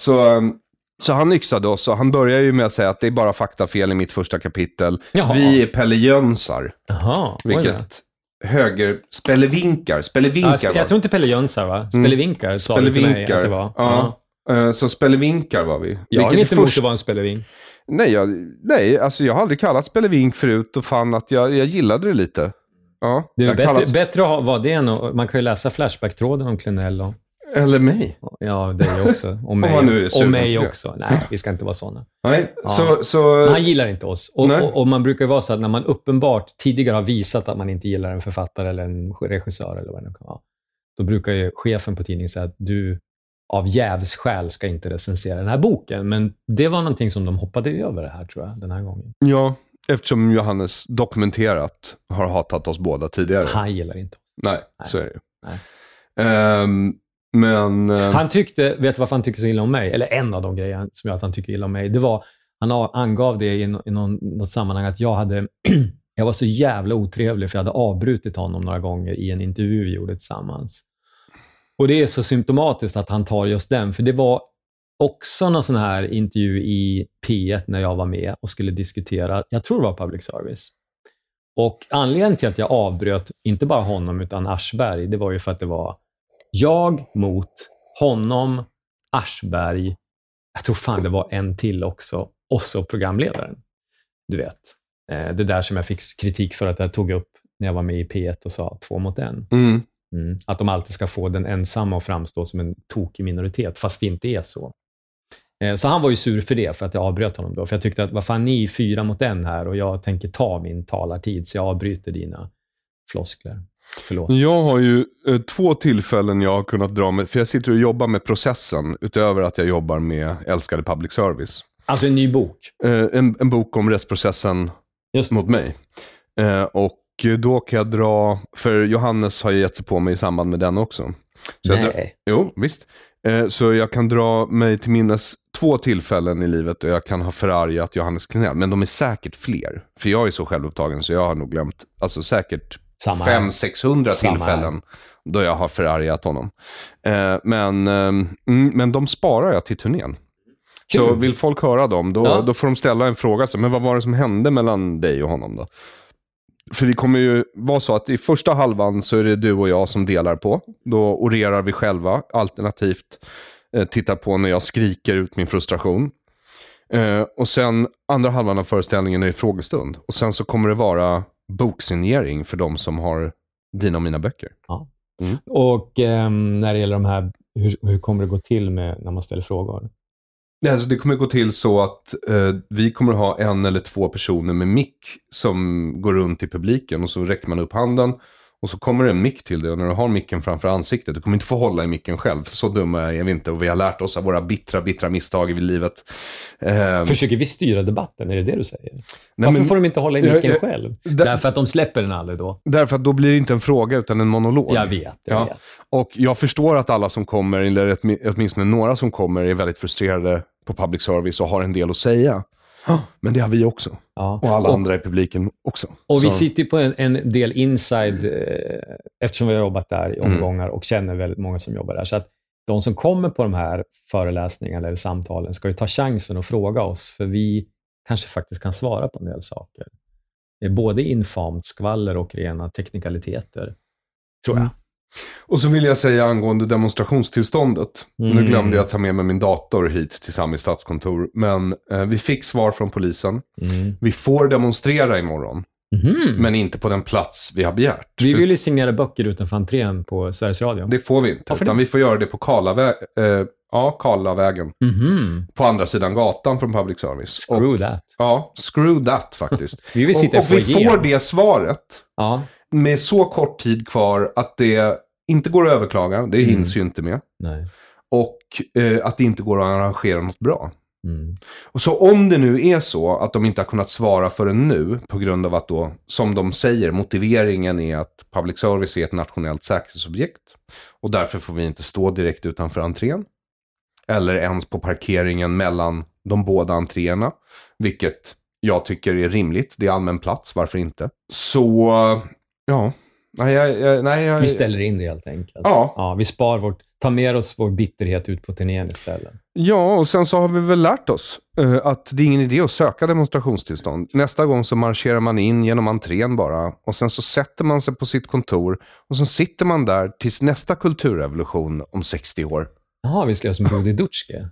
Så han yxade oss och han börjar ju med att säga att det är bara faktafel i mitt första kapitel. Jaha. Vi är pellejönsar. Jaha, vilket höger spellevinkar. Jag tror inte pellejönsar va? Spellevinkar sa det till mig att det var. Ja. Så spellevinkar var vi. Jag har inte emot att vara en spellevink. Nej, alltså jag har aldrig kallat spellevink förut och fann att jag gillade det lite. Ja, det är bättre att vara det än man kan ju läsa Flashback-tråden om Klenell och... Eller mig. Ja, det också. Och mig också. Nej, vi ska inte vara sådana. Nej, ja. Men han gillar inte oss. Och man brukar vara så att när man uppenbart tidigare har visat att man inte gillar en författare eller en regissör eller vad det kan vara, då brukar ju chefen på tidningen säga att du av jävsskäl ska inte recensera den här boken. Men det var någonting som de hoppade över det här tror jag, den här gången. Ja, eftersom Johannes dokumenterat har hatat oss båda tidigare. Han gillar inte oss. Nej, så är det ju. Nej. Men han tyckte, vet du varför han tycker så illa om mig? Eller en av de grejerna som gör att han tycker illa om mig, det var, han angav det i något sammanhang att jag var så jävla otrevlig för jag hade avbrutit honom några gånger i en intervju vi gjorde tillsammans. Och det är så symptomatiskt att han tar just den, för det var också någon sån här intervju i P1 när jag var med och skulle diskutera, jag tror det var public service. Och anledningen till att jag avbröt inte bara honom utan Aschberg, det var ju för att det var jag mot honom, Aschberg, jag tror fan det var en till också, och så programledaren. Du vet, det där som jag fick kritik för att jag tog upp när jag var med i P1 och sa 2 mot 1. Att de alltid ska få den ensamma att framstå som en tokig minoritet, fast det inte är så. Så han var ju sur för det, för att jag avbröt honom då. För jag tyckte att, vad fan, ni är 4 mot 1 här och jag tänker ta min talartid, så jag avbryter dina floskler. Förlåt. Jag har ju 2 tillfällen jag har kunnat dra med, för jag sitter och jobbar med processen utöver att jag jobbar med Älskade Public Service. Alltså en ny bok? En bok om rättsprocessen mot mig. Och då kan jag dra, för Johannes har ju gett sig på mig i samband med den också. Så nej. Jo, visst. Så jag kan dra mig till minnes 2 tillfällen i livet och jag kan ha förargat Johannes Klenell. Men de är säkert fler. För jag är så självupptagen så jag har nog glömt, alltså säkert 500-600 tillfällen då jag har förargat honom. Men de sparar jag till turnén. Kul. Så vill folk höra dem, då får de ställa en fråga. Men vad var det som hände mellan dig och honom då? För det kommer ju vara så att i första halvan så är det du och jag som delar på. Då orerar vi själva, alternativt tittar på när jag skriker ut min frustration. Och sen andra halvan av föreställningen är frågestund. Och sen så kommer det vara boksignering för de som har dina och mina böcker. Ja. Och när det gäller de här, hur kommer det gå till med när man ställer frågor? Alltså det kommer gå till så att vi kommer att ha 1 eller 2 personer med mick som går runt i publiken och så räcker man upp handen och så kommer det en mick till dig och när du har micken framför ansiktet, du kommer inte få hålla i micken själv, för så dumma är vi inte och vi har lärt oss av våra bittra misstag i livet. Försöker vi styra debatten, är det du säger? Varför får de inte hålla i micken själv? Därför att de släpper den aldrig då? Därför att då blir det inte en fråga utan en monolog. Jag vet. Och jag förstår att alla som kommer, eller åtminstone några som kommer, är väldigt frustrerade på public service och har en del att säga. Men det har vi också. Ja. Och alla andra i publiken också. Och vi sitter ju på en del inside, eftersom vi har jobbat där i omgångar och känner väldigt många som jobbar där. Så att de som kommer på de här föreläsningarna eller samtalen ska ju ta chansen att fråga oss. För vi kanske faktiskt kan svara på en del saker. Både infamt skvaller och rena teknikaliteter, tror jag. Och så vill jag säga angående demonstrationstillståndet. Nu glömde jag ta med mig min dator hit till Sami stadskontor. Men vi fick svar från polisen. Vi får demonstrera imorgon. Men inte på den plats vi har begärt. Vi vill ju signera böcker utanför entrén på Sveriges Radio. Det får vi inte. Utan vi får göra det på Karlavägen. På andra sidan gatan från public service. Screw that. Ja, screw that faktiskt. Vi vill sitta och vi får det svaret. Ja. Med så kort tid kvar att det inte går att överklaga. Det hinns ju inte med. Nej. Och att det inte går att arrangera något bra. Och så om det nu är så att de inte har kunnat svara förrän nu på grund av att då, som de säger, motiveringen är att public service är ett nationellt säkerhetsobjekt och därför får vi inte stå direkt utanför entrén eller ens på parkeringen mellan de båda entréerna, vilket jag tycker är rimligt. Det är allmän plats, varför inte? Så, ja. Nej, vi ställer in det helt enkelt. Ja. Vi tar med oss vår bitterhet ut på turnén istället. Ja, och sen så har vi väl lärt oss att det är ingen idé att söka demonstrationstillstånd. Nästa gång så marscherar man in genom entrén bara och sen så sätter man sig på sitt kontor och så sitter man där tills nästa kulturrevolution om 60 år. Jaha, vi ska göra som Brody Dutschke.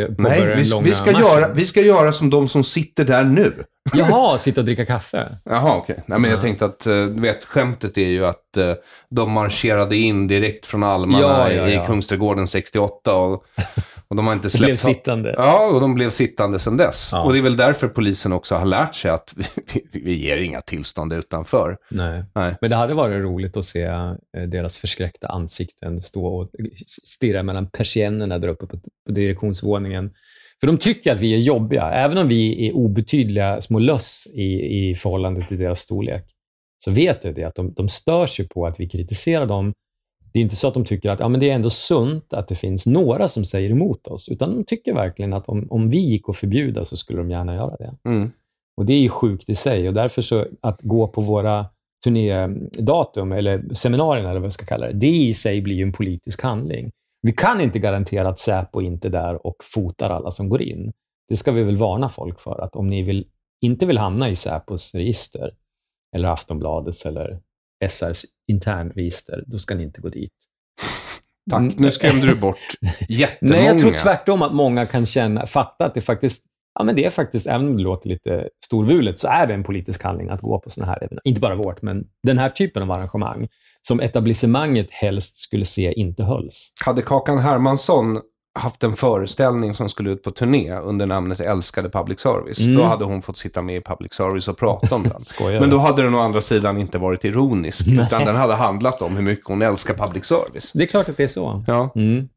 Vi ska göra som de som sitter där nu. Jaha, sitta och dricka kaffe. Jaha, okej. Nej, men jag tänkte att, du vet, skämtet är ju att de marscherade in direkt från Almarna i Kungsträdgården 68 och de har inte släppt. Blev sittande. Ja, och de blev sittande sedan dess. Ja. Och det är väl därför polisen också har lärt sig att vi ger inga tillstånd utanför. Nej. Men det hade varit roligt att se deras förskräckta ansikten stå och stirra mellan persiennerna där uppe på direktionsvåningen. För de tycker att vi är jobbiga, även om vi är obetydliga små löss i förhållande till deras storlek. Så vet du det, att de stör sig på att vi kritiserar dem. Det är inte så att de tycker att men det är ändå sunt att det finns några som säger emot oss, utan de tycker verkligen att om vi gick att förbjuda så skulle de gärna göra det. Och det är ju sjukt i sig, och därför så att gå på våra turnédatum eller seminarier eller vad jag ska kalla det i sig blir ju en politisk handling. Vi kan inte garantera att Säpo inte är där och fotar alla som går in. Det ska vi väl varna folk för, att om ni inte vill hamna i Säpos register eller Aftonbladets eller SRs internregister, då ska ni inte gå dit. Tack, nu skrämde du bort jättemånga. Nej, jag tror tvärtom att många kan fatta att det faktiskt, men det är faktiskt, även om det låter lite storvulet, så är det en politisk handling att gå på såna här evenemang. Inte bara vårt, men den här typen av arrangemang som etablissemanget helst skulle se inte hölls. Hade Kakan Hermansson haft en föreställning som skulle ut på turné under namnet Älskade Public Service, då hade hon fått sitta med i Public Service och prata om den. Men då hade den å andra sidan inte varit ironisk, utan den hade handlat om hur mycket hon älskar Public Service. Det är klart att det är så. Ja.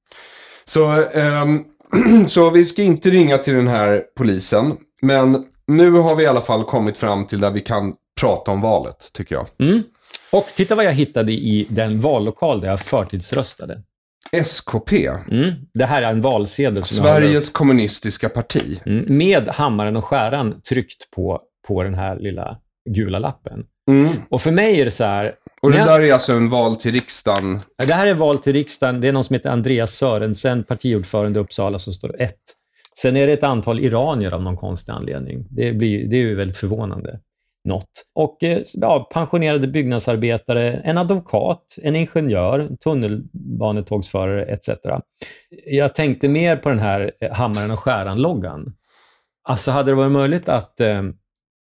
Så vi ska inte ringa till den här polisen, men nu har vi i alla fall kommit fram till där vi kan prata om valet, tycker jag. Och titta vad jag hittade i den vallokal där jag förtidsröstade. SKP. Det här är en valsedel. Sveriges kommunistiska parti. Med hammaren och skäran tryckt på den här lilla gula lappen. Och för mig är det så här... Och det där är alltså en val till riksdagen? Det här är val till riksdagen. Det är någon som heter Andreas Sörensen, partiordförande i Uppsala, som står 1. Sen är det ett antal iranier av någon konstig anledning. Det är ju väldigt förvånande. Och pensionerade byggnadsarbetare, en advokat, en ingenjör, tunnelbanetågsförare etc. Jag tänkte mer på den här hammaren och skäran-loggan. Alltså hade det varit möjligt att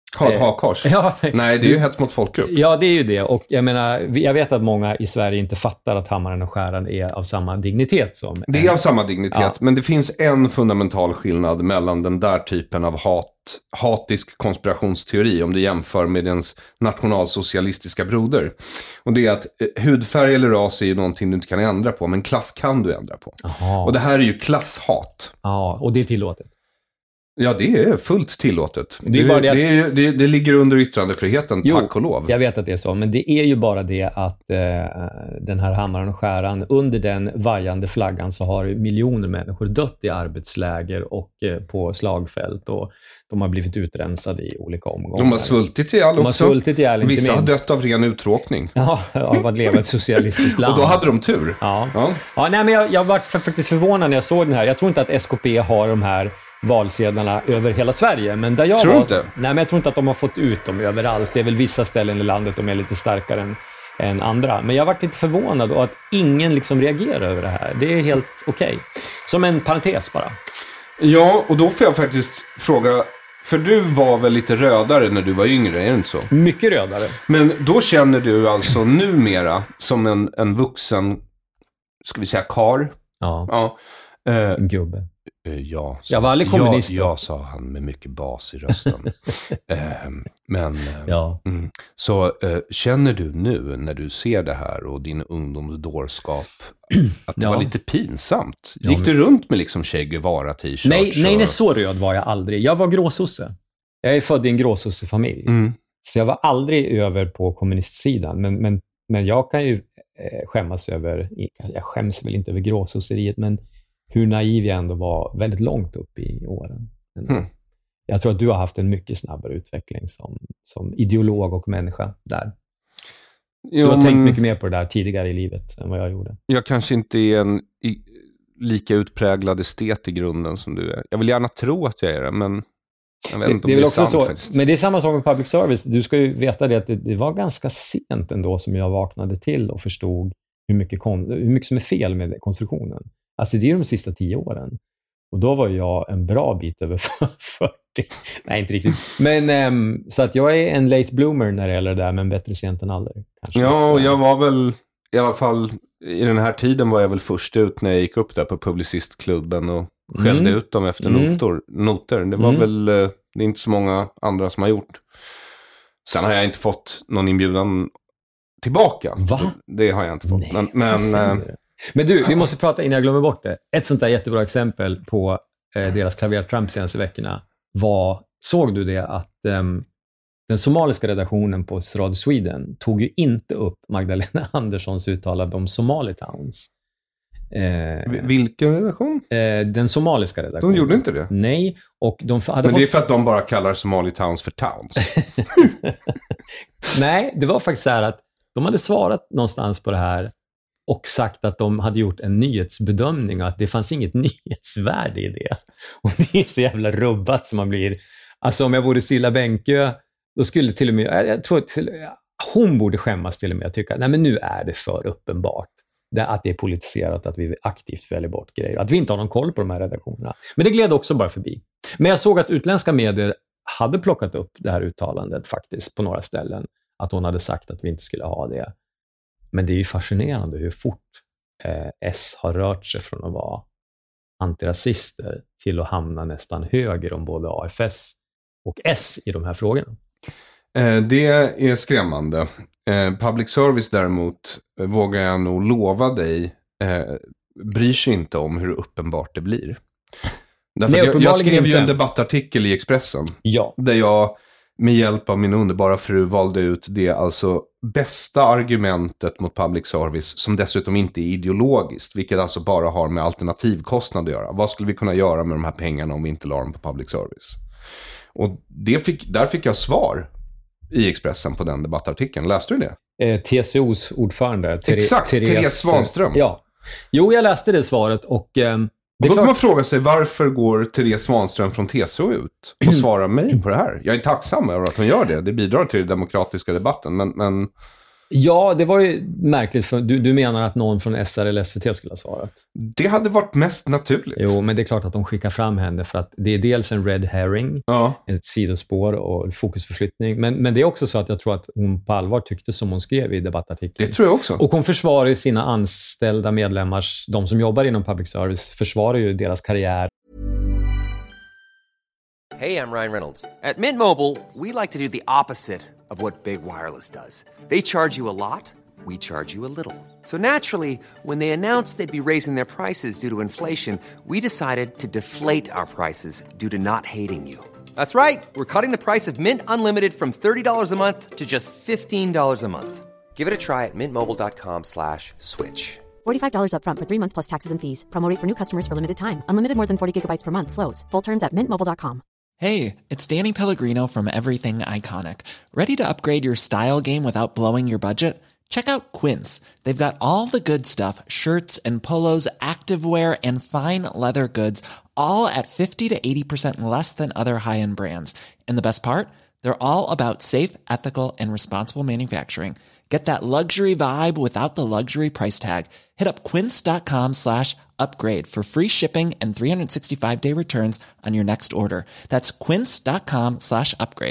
Ha ett hakkors? Ja, nej, det är ju hets mot folkgrupp. Ja, det är ju det. Och jag menar, jag vet att många i Sverige inte fattar att hammaren och skäran är av samma dignitet som... Det är av samma dignitet, men det finns en fundamental skillnad mellan den där typen av hatisk konspirationsteori, om du jämför med ens nationalsocialistiska broder. Och det är att hudfärg eller ras är ju någonting du inte kan ändra på, men klass kan du ändra på. Aha. Och det här är ju klasshat. Ja, och det är tillåtet. Ja, det är fullt tillåtet. Det är bara det ligger under yttrandefriheten, tack och lov. Jag vet att det är så, men det är ju bara det att den här hammaren och skäran, under den vajande flaggan så har miljoner människor dött i arbetsläger och på slagfält, och de har blivit utrensade i olika omgångar. De har svultit ihjäl också. Vissa har dött av ren uttråkning. Ja, av att leva ett socialistiskt land. Och då hade de tur. Ja, nej, men jag var faktiskt förvånad när jag såg den här. Jag tror inte att SKP har de här valsedlarna över hela Sverige, men där jag tror inte. Nej, men jag tror inte att de har fått ut dem överallt. Det är väl vissa ställen i landet de är lite starkare än andra. Men jag har varit lite förvånad och att ingen liksom reagerar över det här. Det är helt okej. Som en parentes bara. Ja, och då får jag faktiskt fråga, för du var väl lite rödare när du var yngre, är det inte så? Mycket rödare. Men då känner du alltså numera som en vuxen, ska vi säga karl? Ja. En gubbe. Ja, jag var aldrig kommunist. Ja, sa han med mycket bas i rösten. Så känner du nu när du ser det här och din ungdomsdårskap att det var lite pinsamt? Gick du runt med liksom Che Guevara-t-shirts? Nej, så röd var jag aldrig. Jag var gråsosse. Jag är född i en gråsossefamilj. Så jag var aldrig över på kommunistsidan. Men jag kan ju skämmas över, jag skäms väl inte över gråsosseriet, men hur naiv jag ändå var väldigt långt upp i åren. Jag tror att du har haft en mycket snabbare utveckling som ideolog och människa där. Du har tänkt mycket mer på det där tidigare i livet än vad jag gjorde. Jag kanske inte är en lika utpräglad estet i grunden som du är. Jag vill gärna tro att jag är det, men jag vet inte om det är också sant, så. Faktiskt. Men det är samma sak med public service. Du ska ju veta det att det var ganska sent ändå som jag vaknade till och förstod hur mycket som är fel med konstruktionen. Alltså det är de sista 10 åren. Och då var jag en bra bit över 40. Nej, inte riktigt. Men så att jag är en late bloomer när det gäller det där, men bättre sent än aldrig. Ja, och jag var väl i alla fall i den här tiden var jag väl först ut när jag gick upp där på Publicistklubben och skällde ut dem efter noter. Det var väl, det är inte så många andra som har gjort. Sen har jag inte fått någon inbjudan tillbaka. Va? Det har jag inte fått. Nej, men du, vi måste prata innan jag glömmer bort det. Ett sånt där jättebra exempel på deras klavertramp senaste veckorna såg du det att den somaliska redaktionen på Radio Sweden tog ju inte upp Magdalena Anderssons uttalande om Somali Towns. Vilken redaktion? Den somaliska redaktionen. De gjorde inte det? Nej. Och de hade Men det är för att de bara kallar Somali Towns för towns. Nej, det var faktiskt så här att de hade svarat någonstans på det här och sagt att de hade gjort en nyhetsbedömning och att det fanns inget nyhetsvärde i det. Och det är så jävla rubbat som man blir. Alltså om jag vore Silla Bänkö, då skulle till och med, jag tror att hon borde skämmas till och med och tycka, nej men nu är det för uppenbart att det är politiserat, att vi aktivt väljer bort grejer, att vi inte har någon koll på de här redaktionerna. Men det gled också bara förbi. Men jag såg att utländska medier hade plockat upp det här uttalandet faktiskt på några ställen, att hon hade sagt att vi inte skulle ha det. Men det är ju fascinerande hur fort S har rört sig från att vara antirasister till att hamna nästan höger om både AFS och S i de här frågorna. Det är skrämmande. Public service däremot, vågar jag nog lova dig, bryr sig inte om hur uppenbart det blir. Därför jag skrev ju en debattartikel i Expressen. Ja. Där jag med hjälp av min underbara fru valde ut det alltså bästa argumentet mot public service, som dessutom inte är ideologiskt, vilket alltså bara har med alternativkostnad att göra. Vad skulle vi kunna göra med de här pengarna om vi inte la dem på public service? Och där fick jag svar i Expressen på den debattartikeln. Läste du det? TCOs ordförande. Exakt, Therese Svanström. Ja. Jo, jag läste det svaret och då kan man fråga sig, varför går Therese Svanström från TCO ut och svarar mig på det här? Jag är tacksam över att hon gör det. Det bidrar till den demokratiska debatten. Men Ja, det var ju märkligt. För du menar att någon från SR eller SVT skulle ha svarat? Det hade varit mest naturligt. Jo, men det är klart att de skickar fram henne för att det är dels en red herring, ett sidospår och fokusförflyttning. Men det är också så att jag tror att hon på allvar tyckte som hon skrev i debattartikeln. Det tror jag också. Och hon försvarar ju sina anställda medlemmars, de som jobbar inom public service, försvarar ju deras karriär. Hey, I'm Ryan Reynolds. At Mint Mobile, we like to do the opposite of what Big Wireless does. They charge you a lot, we charge you a little. So naturally, when they announced they'd be raising their prices due to inflation, we decided to deflate our prices due to not hating you. That's right. We're cutting the price of Mint Unlimited from $30 a month to just $15 a month. Give it a try at mintmobile.com/switch. $45 up front for 3 months plus taxes and fees. Promo rate for new customers for limited time. Unlimited more than 40 gigabytes per month slows. Full terms at mintmobile.com. Hey, it's Danny Pellegrino from Everything Iconic. Ready to upgrade your style game without blowing your budget? Check out Quince. They've got all the good stuff, shirts and polos, activewear and fine leather goods, all at 50 to 80% less than other high-end brands. And the best part? They're all about safe, ethical and responsible manufacturing. Get that luxury vibe without the luxury price tag. Hit up quince.com/upgrade for free shipping and 365-day returns on your next order. That's quince.com/upgrade.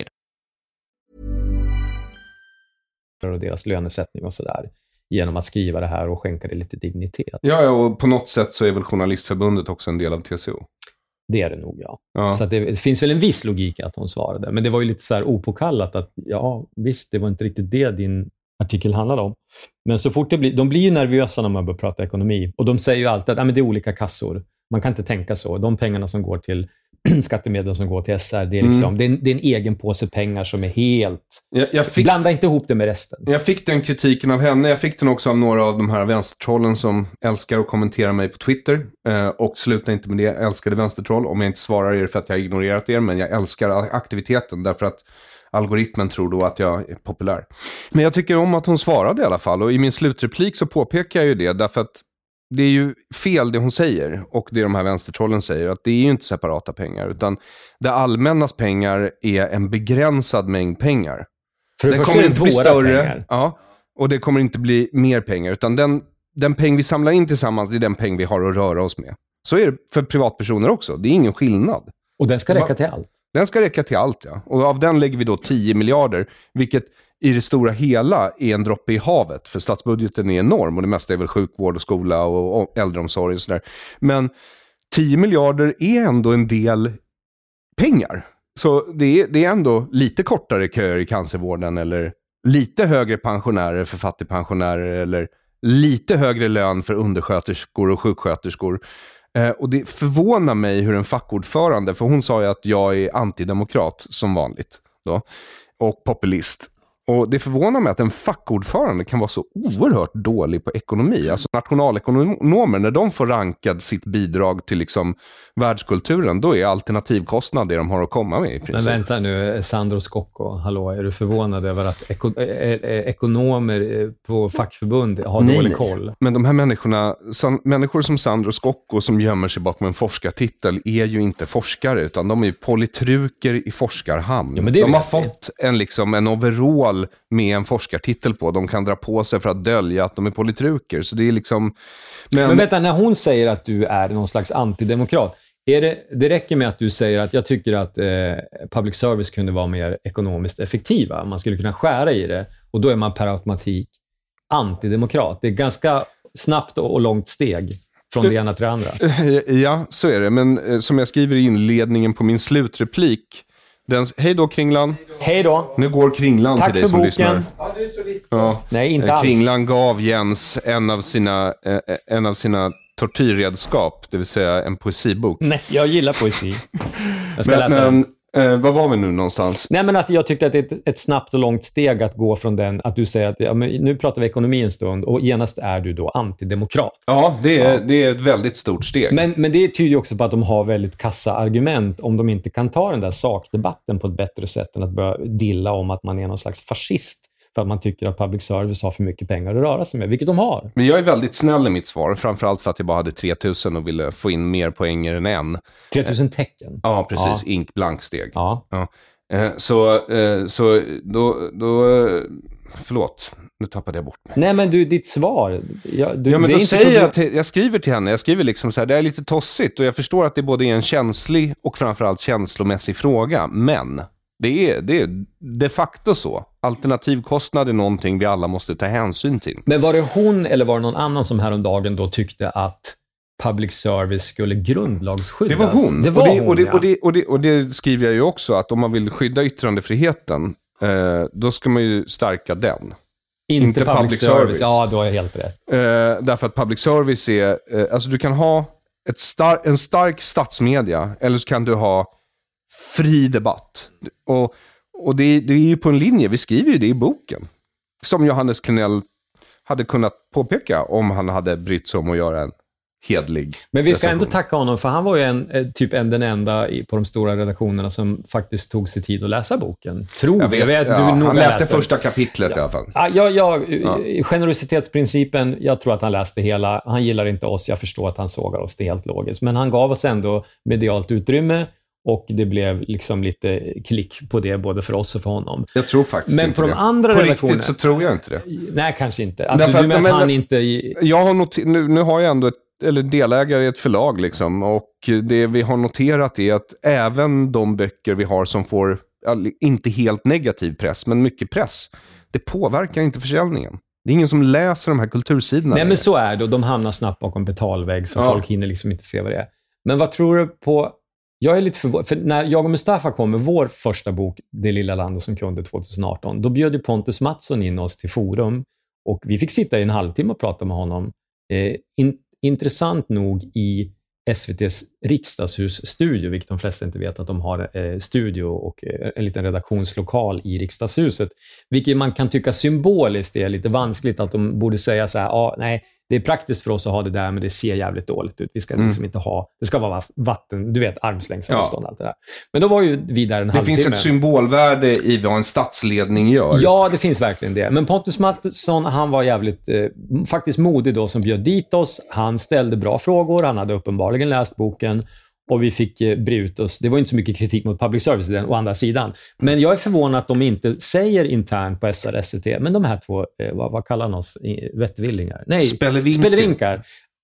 Och deras lönesättning och sådär. Genom att skriva det här och skänka det lite dignitet. Ja, och på något sätt så är väl Journalistförbundet också en del av TCO. Det är det nog, ja. Så att det finns väl en viss logik att hon svarade. Men det var ju lite så här opåkallat att ja, visst, det var inte riktigt det din artikel handlade om. Men så fort de blir ju nervösa när man börjar prata ekonomi. Och de säger ju alltid att det är olika kassor. Man kan inte tänka så. De pengarna som går till skattemedel som går till SR, det är, liksom, det är en egen påse pengar som är helt... Blanda inte ihop det med resten. Jag fick den kritiken av henne. Jag fick den också av några av de här vänstertrollen som älskar att kommentera mig på Twitter. Och sluta inte med det. Jag älskade vänstertroll. Om jag inte svarar er för att jag har ignorerat er. Men jag älskar aktiviteten därför att algoritmen tror då att jag är populär. Men jag tycker om att hon svarade i alla fall. Och i min slutreplik så påpekar jag ju det. Därför att det är ju fel det hon säger. Och det de här vänstertrollen säger. Att det är ju inte separata pengar. Utan det allmännas pengar är en begränsad mängd pengar. För det kommer inte bli större. Pengar. Ja, och det kommer inte bli mer pengar. Utan den peng vi samlar in tillsammans, det är den peng vi har att röra oss med. Så är det för privatpersoner också. Det är ingen skillnad. Och den ska räcka till allt. Den ska räcka till allt, ja. Och av den lägger vi då 10 miljarder, vilket i det stora hela är en droppe i havet. För statsbudgeten är enorm och det mesta är väl sjukvård och skola och äldreomsorg och sådär. Men 10 miljarder är ändå en del pengar. Så det är ändå lite kortare köer i cancervården eller lite högre pensionärer för fattigpensionärer eller lite högre lön för undersköterskor och sjuksköterskor. Och det förvånar mig hur en fackordförande, för hon sa ju att jag är antidemokrat som vanligt då, och populist. Och det förvånar mig att en fackordförande kan vara så oerhört dålig på ekonomi. Alltså nationalekonomer, när de får rankad sitt bidrag till liksom världskulturen, då är alternativkostnad det de har att komma med i princip. Men vänta nu, Sandro Scocco, hallå, är du förvånad över att ekonomer på fackförbund har dålig koll? Men de här människor som Sandro Scocco som gömmer sig bakom en forskartitel är ju inte forskare, utan de är ju politruker i forskarhamn. Ja, de har fått en overall med en forskartitel på. De kan dra på sig för att dölja att de är politruker. Så det är liksom... Men vänta, när hon säger att du är någon slags antidemokrat, det räcker med att du säger att jag tycker att public service kunde vara mer ekonomiskt effektiva. Man skulle kunna skära i det och då är man per automatik antidemokrat. Det är ganska snabbt och långt steg från det ena till det andra. Ja, så är det. Men som jag skriver i inledningen på min slutreplik, hej då Kringlan. Hej då. Nu går Kringlan tack till dig som boken. Lyssnar. Ja, du är så lite. Ja. Nej, inte alls. Kringlan gav Jens en av sina tortyrredskap, det vill säga en poesibok. Nej, jag gillar poesi. Jag ska läsa den. Vad var vi nu någonstans? Nej, men att jag tyckte att det är ett snabbt och långt steg att gå från den, att du säger att men nu pratar vi ekonomi en stund och genast är du då antidemokrat. Ja, det är ett väldigt stort steg. Men det tyder ju också på att de har väldigt kassa argument om de inte kan ta den där sakdebatten på ett bättre sätt än att börja dilla om att man är någon slags fascist för att man tycker att public service har för mycket pengar att röra sig med, vilket de har. Men jag är väldigt snäll i mitt svar, framförallt för att jag bara hade 3000 och ville få in mer poänger än en. 3000 tecken? Ja, precis. Ink blanksteg. Ja. Så då förlåt, nu tappade jag bort mig. Nej, men ditt svar. Men då säger jag skriver till henne, jag skriver liksom så här, det är lite tossigt och jag förstår att det både är en känslig och framförallt känslomässig fråga, men det är de facto så. Alternativkostnad är någonting vi alla måste ta hänsyn till. Men var det hon eller var det någon annan som häromdagen då tyckte att public service skulle grundlagsskyddas? Det var hon. Det var och det skriver jag ju också, att om man vill skydda yttrandefriheten, då ska man ju stärka den. Inte public service. Ja, då är jag helt rätt. Därför att public service är, alltså du kan ha en stark statsmedia, eller så kan du ha fri debatt. Och det är ju på en linje, vi skriver ju det i boken. Som Johannes Klenell hade kunnat påpeka om han hade brytt sig om att göra en hedlig. Men vi ska ändå tacka honom, för han var ju den enda på de stora redaktionerna som faktiskt tog sig tid att läsa boken. Han läste första kapitlet i alla fall. Generositetsprincipen, jag tror att han läste hela. Han gillar inte oss, jag förstår att han sågar oss, det är helt logiskt. Men han gav oss ändå medialt utrymme. Och det blev liksom lite klick på det både för oss och för honom. Jag tror faktiskt men inte på det. de andra på redaktionerna... riktigt så tror jag inte det. Nej, kanske inte. Alltså, du menar att han inte... Jag har nu har jag ändå delägare i ett förlag liksom. Och det vi har noterat är att även de böcker vi har som får inte helt negativ press, men mycket press, det påverkar inte försäljningen. Det är ingen som läser de här kultursidorna. Nej, men så är det. Och de hamnar snabbt bakom betalvägg, så folk hinner liksom inte se vad det är. Men vad tror du på... Jag är lite förvånad, för när jag och Mustafa kom med vår första bok, Det lilla landet som kunde 2018, då bjöd ju Pontus Mattsson in oss till forum och vi fick sitta i en halvtimme och prata med honom. Intressant nog i SVT:s riksdagshusstudio, vilket de flesta inte vet att de har studio och en liten redaktionslokal i riksdagshuset. Vilket man kan tycka symboliskt är lite vanskligt, att de borde säga så här, nej, det är praktiskt för oss att ha det där, men det ser jävligt dåligt ut. Vi ska liksom inte ha, det ska vara vatten, du vet, armslängds avstånd, allt det där. Men då var ju vi där en halvtimme. Det finns ett symbolvärde i vad en statsledning gör. Ja, det finns verkligen det. Men Pontus Mattsson, han var jävligt faktiskt modig då som bjöd dit oss. Han ställde bra frågor, han hade uppenbarligen läst boken. Och vi fick bre ut oss. Det var inte så mycket kritik mot public service den å andra sidan. Men jag är förvånad att de inte säger internt på SR-SVT. Men de här två, vad kallar de oss? Vettvillingar? Nej, spelevinkar.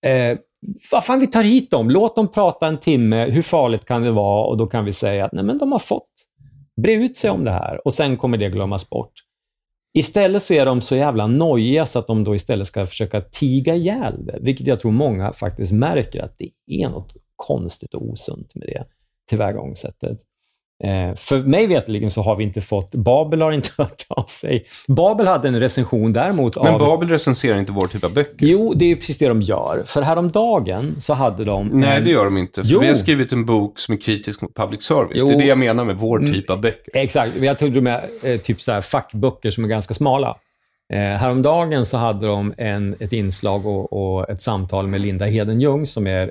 Vad fan, vi tar hit dem. Låt dem prata en timme. Hur farligt kan det vara? Och då kan vi säga att nej, men de har fått bre ut sig om det här. Och sen kommer det glömmas bort. Istället så är de så jävla nojiga så att de då istället ska försöka tiga ihjäl det. Vilket jag tror många faktiskt märker att det är något konstigt och osunt med det tillvägagångssättet. För mig vetligen så har vi inte fått... Babel har inte hört av sig. Babel hade en recension däremot. Men Babel recenserar inte vår typ av böcker. Jo, det är precis det de gör. För häromdagen så hade de... Nej, det gör de inte. För vi har skrivit en bok som är kritisk mot public service. Jo. Det är det jag menar med vår typ av böcker. Exakt. Jag trodde med typ så här fackböcker som är ganska smala. Häromdagen så hade de ett inslag och ett samtal med Linda Hedenjung som är...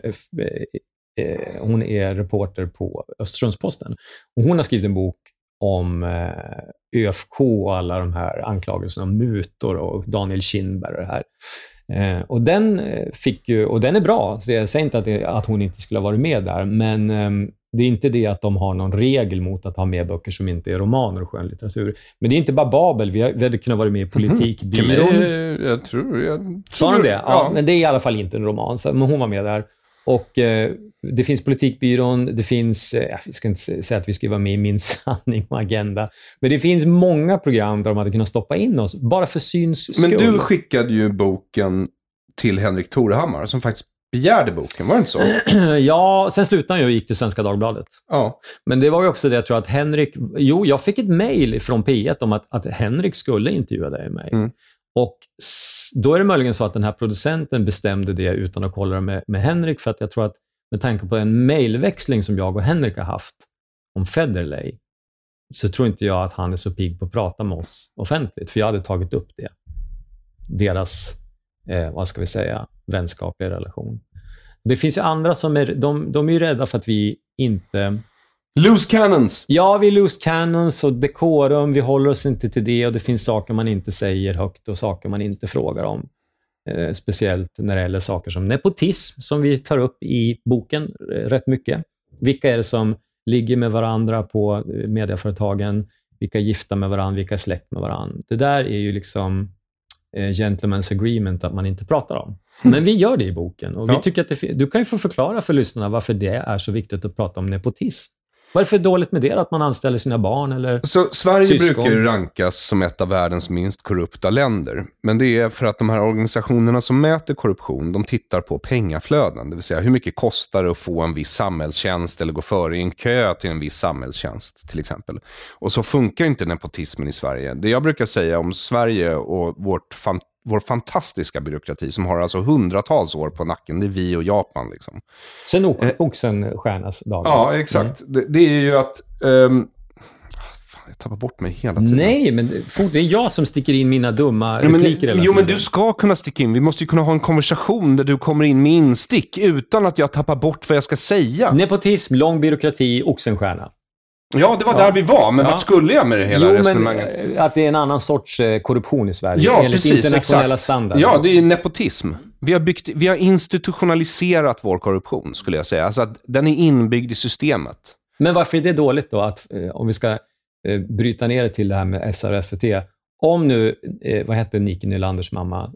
hon är reporter på Östersundsposten. Och hon har skrivit en bok om ÖFK och alla de här anklagelserna om mutor och Daniel Kindberg och det här. Och den fick ju, och den är bra, så jag säger inte att hon inte skulle ha varit med där, men det är inte det att de har någon regel mot att ha med böcker som inte är romaner och skönlitteratur. Men det är inte bara Babel, vi hade kunnat vara med i Politikbyrån. Jag tror. Sa de det? Ja, men det är i alla fall inte en roman, men hon var med där. Och det finns Politikbyrån, det finns, jag ska inte säga att vi ska vara med i Min sanning och Agenda, men det finns många program där de hade kunnat stoppa in oss, bara för syns skull. Men du skickade ju boken till Henrik Torehammar som faktiskt begärde boken, var det inte så? Ja, sen slutade jag och gick till Svenska Dagbladet. Ja. Men det var ju också det, jag tror att Henrik, jag fick ett mejl från P1 om att Henrik skulle intervjua dig och mig. Och då är det möjligen så att den här producenten bestämde det utan att kolla det med Henrik, för att jag tror att med tanke på en mejlväxling som jag och Henrik har haft om Federley, så tror inte jag att han är så pigg på att prata med oss offentligt, för jag hade tagit upp det. Deras, vad ska vi säga, vänskapliga relation. Det finns ju andra som de är ju rädda för att vi inte... Loose cannons! Ja, vi är loose cannons och dekorum, vi håller oss inte till det, och det finns saker man inte säger högt och saker man inte frågar om. Speciellt när det gäller saker som nepotism, som vi tar upp i boken rätt mycket. Vilka är det som ligger med varandra på medieföretagen? vilka är gifta med varandra, vilka är släkt med varandra. Det där är ju liksom gentleman's agreement att man inte pratar om. Men vi gör det i boken. Och vi tycker att du kan ju få förklara för lyssnarna varför det är så viktigt att prata om nepotism. Varför är det dåligt med det att man anställer sina barn eller så Sverige syskon? Brukar ju rankas som ett av världens minst korrupta länder. Men det är för att de här organisationerna som mäter korruption, de tittar på pengaflöden. Det vill säga hur mycket kostar det att få en viss samhällstjänst eller gå före i en kö till en viss samhällstjänst till exempel. Och så funkar inte nepotismen i Sverige. Det jag brukar säga om Sverige och vår fantastiska byråkrati som har alltså hundratals år på nacken, det är vi och Japan liksom. Sen Oxenstiernas dagar. Ja, exakt. Det är ju att jag tappar bort mig hela tiden. Nej, men det är jag som sticker in mina dumma repliker. Men du ska kunna sticka in. Vi måste ju kunna ha en konversation där du kommer in med instick utan att jag tappar bort vad jag ska säga. Nepotism, lång byråkrati, Oxenstierna. Ja, det var där vi var. Men vart skulle jag med det hela resonemanget? Men att det är en annan sorts korruption i Sverige. Ja, enligt precis. Internationella Exakt. standarder. Ja, det är nepotism. Vi har institutionaliserat vår korruption, skulle jag säga. Alltså att den är inbyggd i systemet. Men varför är det dåligt då? Att, om vi ska bryta ner det till det här med SR och SVT. Om nu, vad hette Nike Nylanders mamma?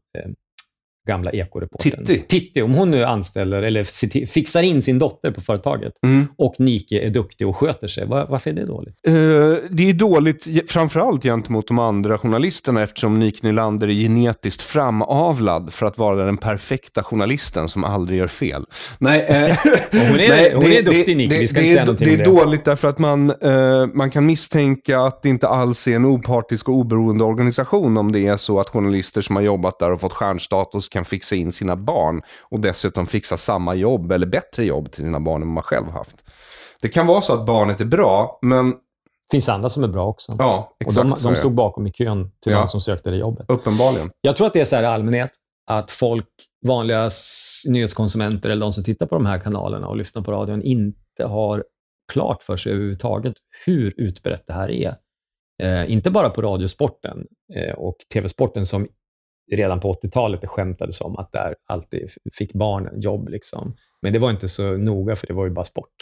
Gamla ekoreportern. Titti, om hon nu anställer eller fixar in sin dotter på företaget och Nike är duktig och sköter sig, varför är det dåligt? Det är dåligt framförallt gentemot de andra journalisterna eftersom Nike Nylander är genetiskt framavlad för att vara den perfekta journalisten som aldrig gör fel. Nej, hon är duktig, Nike. Vi ska inte säga någonting om det. Det är dåligt därför att man kan misstänka att det inte alls är en opartisk och oberoende organisation om det är så att journalister som har jobbat där och fått stjärnstatus kan fixa in sina barn och dessutom fixa samma jobb eller bättre jobb till sina barn än man själv haft. Det kan vara så att barnet är bra, men det finns andra som är bra också. Ja, exakt. Och de stod bakom i kön till de som sökte det jobbet. Uppenbarligen. Jag tror att det är så här i allmänhet att folk, vanliga nyhetskonsumenter eller de som tittar på de här kanalerna och lyssnar på radion inte har klart för sig överhuvudtaget hur utbrett det här är. Inte bara på radiosporten och tv-sporten som redan på 80-talet det skämtades om att där alltid fick barnen jobb liksom. Men det var inte så noga för det var ju bara sport.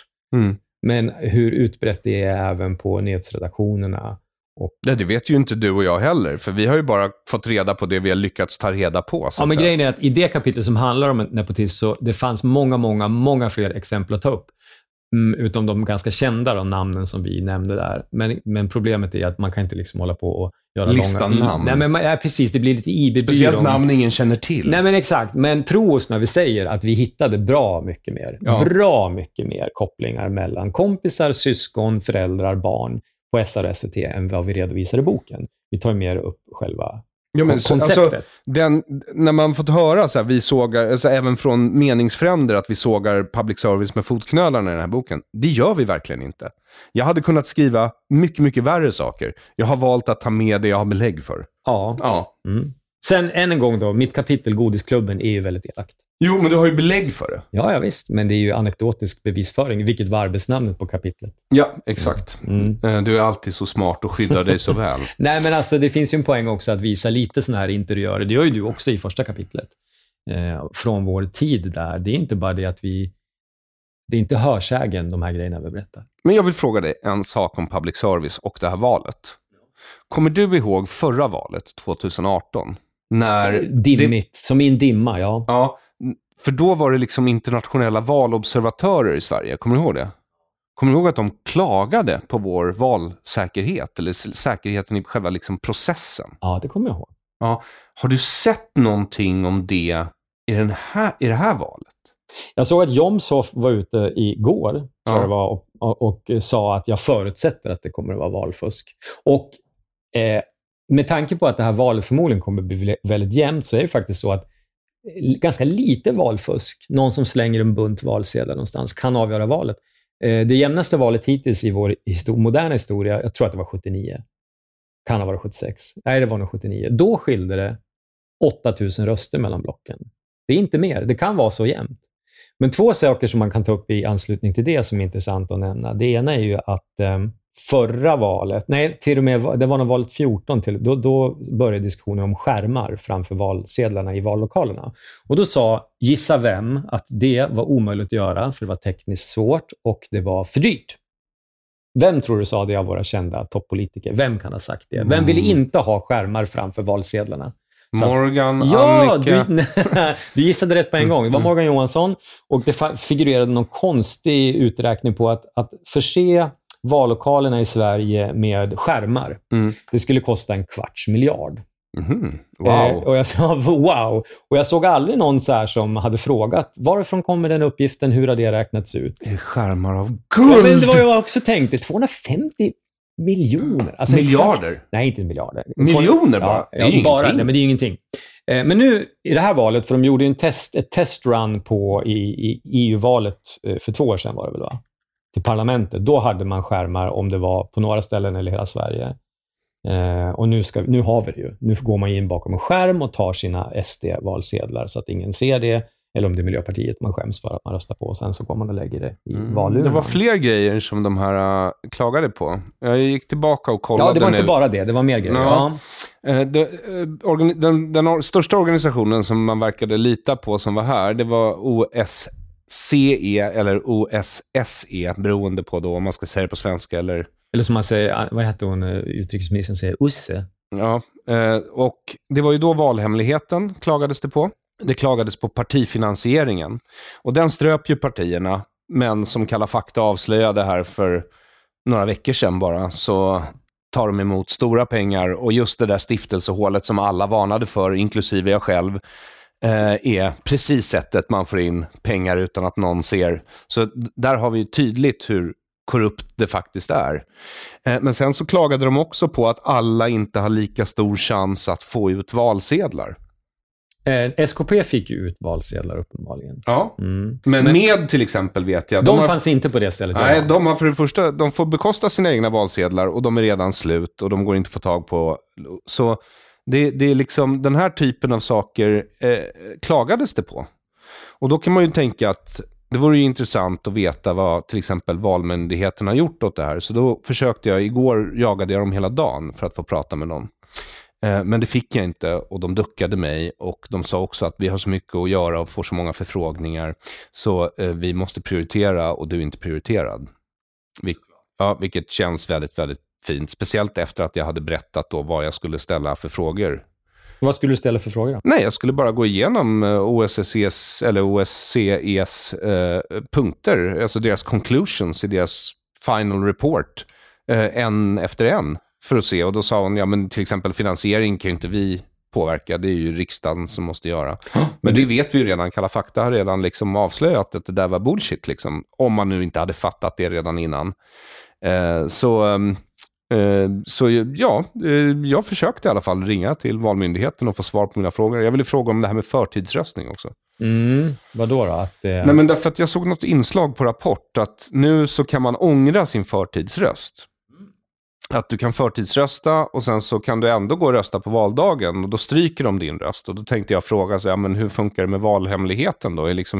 Men hur utbrett det är även på nyhetsredaktionerna. Det vet ju inte du och jag heller, för vi har ju bara fått reda på det vi har lyckats ta reda på. Ja, men grejen är att i det kapitlet som handlar om nepotism så det fanns många fler exempel att ta upp. Utom de ganska kända namnen som vi nämnde där. Men problemet är att man kan inte liksom hålla på och göra lista långa namn. Nej, men precis, det blir lite IB-byrå. Speciellt namn ingen känner till. Nej, men exakt. Men tro oss när vi säger att vi hittade bra mycket mer kopplingar mellan kompisar, syskon, föräldrar, barn på SR och SVT än vad vi redovisar i boken. Vi tar mer upp själva konceptet. Alltså, när man fått höra så här, vi sågar, alltså, även från meningsfränder att vi sågar public service med fotknölarna i den här boken. Det gör vi verkligen inte. Jag hade kunnat skriva mycket värre saker. Jag har valt att ta med det jag har belägg för. Ja. Sen än en gång då, mitt kapitel Godisklubben är ju väldigt elakt. Jo, men du har ju belägg för det. Ja, visst. Men det är ju anekdotisk bevisföring, vilket var arbetsnamnet på kapitlet. Ja, exakt. Du är alltid så smart och skyddar dig så väl. Nej, men alltså det finns ju en poäng också att visa lite såna här interiörer. Det gör ju du också i första kapitlet. Från vår tid där. Det är inte bara det att det är inte hörsägen de här grejerna vi berättar. Men jag vill fråga dig en sak om public service och det här valet. Kommer du ihåg förra valet, 2018? Dimmigt, som i en dimma, ja. Ja, för då var det liksom internationella valobservatörer i Sverige. Kommer du ihåg det? Kommer du ihåg att de klagade på vår valsäkerhet eller säkerheten i själva liksom processen? Ja, det kommer jag ihåg. Ja. Har du sett någonting om det i det här valet? Jag såg att Jomshof var ute igår tror jag det var, och sa att jag förutsätter att det kommer att vara valfusk. Och med tanke på att det här valet förmodligen kommer att bli väldigt jämnt så är det faktiskt så att ganska lite valfusk, någon som slänger en bunt valsedlar någonstans, kan avgöra valet. Det jämnaste valet hittills i vår moderna historia, jag tror att det var 79. Kan ha varit 76. Nej, det var nog 79. Då skilde det 8000 röster mellan blocken. Det är inte mer. Det kan vara så jämnt. Men två saker som man kan ta upp i anslutning till det som är intressant att nämna. Det ena är ju att förra valet, nej till och med det var nog valet 14 till, då började diskussionen om skärmar framför valsedlarna i vallokalerna. Och då sa gissa vem att det var omöjligt att göra för det var tekniskt svårt och det var för dyrt. Vem tror du sa det av våra kända toppolitiker? Vem kan ha sagt det? Vem ville inte ha skärmar framför valsedlarna? Morgan, Annika. Du gissade rätt på en gång. Det var Morgan Johansson, och det figurerade någon konstig uträkning på att förse vallokalerna i Sverige med skärmar. Det skulle kosta 250 miljarder. Wow. Och jag sa wow. Och jag såg aldrig någon så här som hade frågat varifrån kommer den uppgiften, hur har det räknats ut? Det är skärmar av guld. Ja, men det var jag också tänkte, 250 miljoner. Alltså, miljarder? Nej, inte miljarder. Miljoner bara? Ja, det är bara, nej, men det är ingenting. Men nu i det här valet, för de gjorde ju ett testrun i EU-valet för 2 år sedan var det väl, va? Till parlamentet. Då hade man skärmar om det var på några ställen eller hela Sverige. Och nu har vi det ju. Nu går man in bakom en skärm och tar sina SD-valsedlar så att ingen ser det. Eller om det är Miljöpartiet man skäms för att man röstar på, och sen så går man och lägger det i valurnan. Det var fler grejer som de här klagade på. Jag gick tillbaka och kollade. Ja, det var inte bara det. Det var mer grejer. Ja. Den största organisationen som man verkade lita på som var här, det var OSCE eller OSSE, beroende på då om man ska säga det på svenska eller som man säger, vad heter hon, utrikesministern säger, OSSE. Ja, och det var ju då valhemligheten klagades det på. Det klagades på partifinansieringen. Och den ströp ju partierna, men som Kalla fakta avslöjade här för några veckor sedan bara, så tar de emot stora pengar, och just det där stiftelsehålet som alla varnade för, inklusive jag själv, är precis sättet man får in pengar utan att någon ser. Så där har vi ju tydligt hur korrupt det faktiskt är. Men sen så klagade de också på att alla inte har lika stor chans att få ut valsedlar. SKP fick ju ut valsedlar uppenbarligen. Ja, men med till exempel vet jag. De fanns inte på det stället. Nej, de har för det första, de får bekosta sina egna valsedlar och de är redan slut och de går inte att få tag på. Så det är liksom den här typen av saker klagades det på. Och då kan man ju tänka att det vore ju intressant att veta vad till exempel valmyndigheten har gjort åt det här. Så då försökte jag, igår jagade jag dem hela dagen för att få prata med någon. Men det fick jag inte, och de duckade mig, och de sa också att vi har så mycket att göra och får så många förfrågningar, så vi måste prioritera och du är inte prioriterad. Vilket känns väldigt, väldigt fint, speciellt efter att jag hade berättat då vad jag skulle ställa för frågor. Vad skulle du ställa för frågor då? Nej, jag skulle bara gå igenom OSCEs eller OSCEs punkter, alltså deras conclusions i deras final report, en efter en. För att se, och då sa hon, ja men till exempel finansiering kan ju inte vi påverka, det är ju riksdagen som måste göra. Men det vet vi ju redan, Kalla fakta har redan liksom avslöjat att det där var bullshit liksom, om man nu inte hade fattat det redan innan. Jag försökte i alla fall ringa till valmyndigheten och få svar på mina frågor. Jag ville fråga om det här med förtidsröstning också. Vadå då? Nej, men därför att jag såg något inslag på Rapport att nu så kan man ångra sin förtidsröst. Att du kan förtidsrösta och sen så kan du ändå gå och rösta på valdagen, och då stryker de din röst. Och då tänkte jag fråga så, ja, men hur funkar det med valhemligheten då? Liksom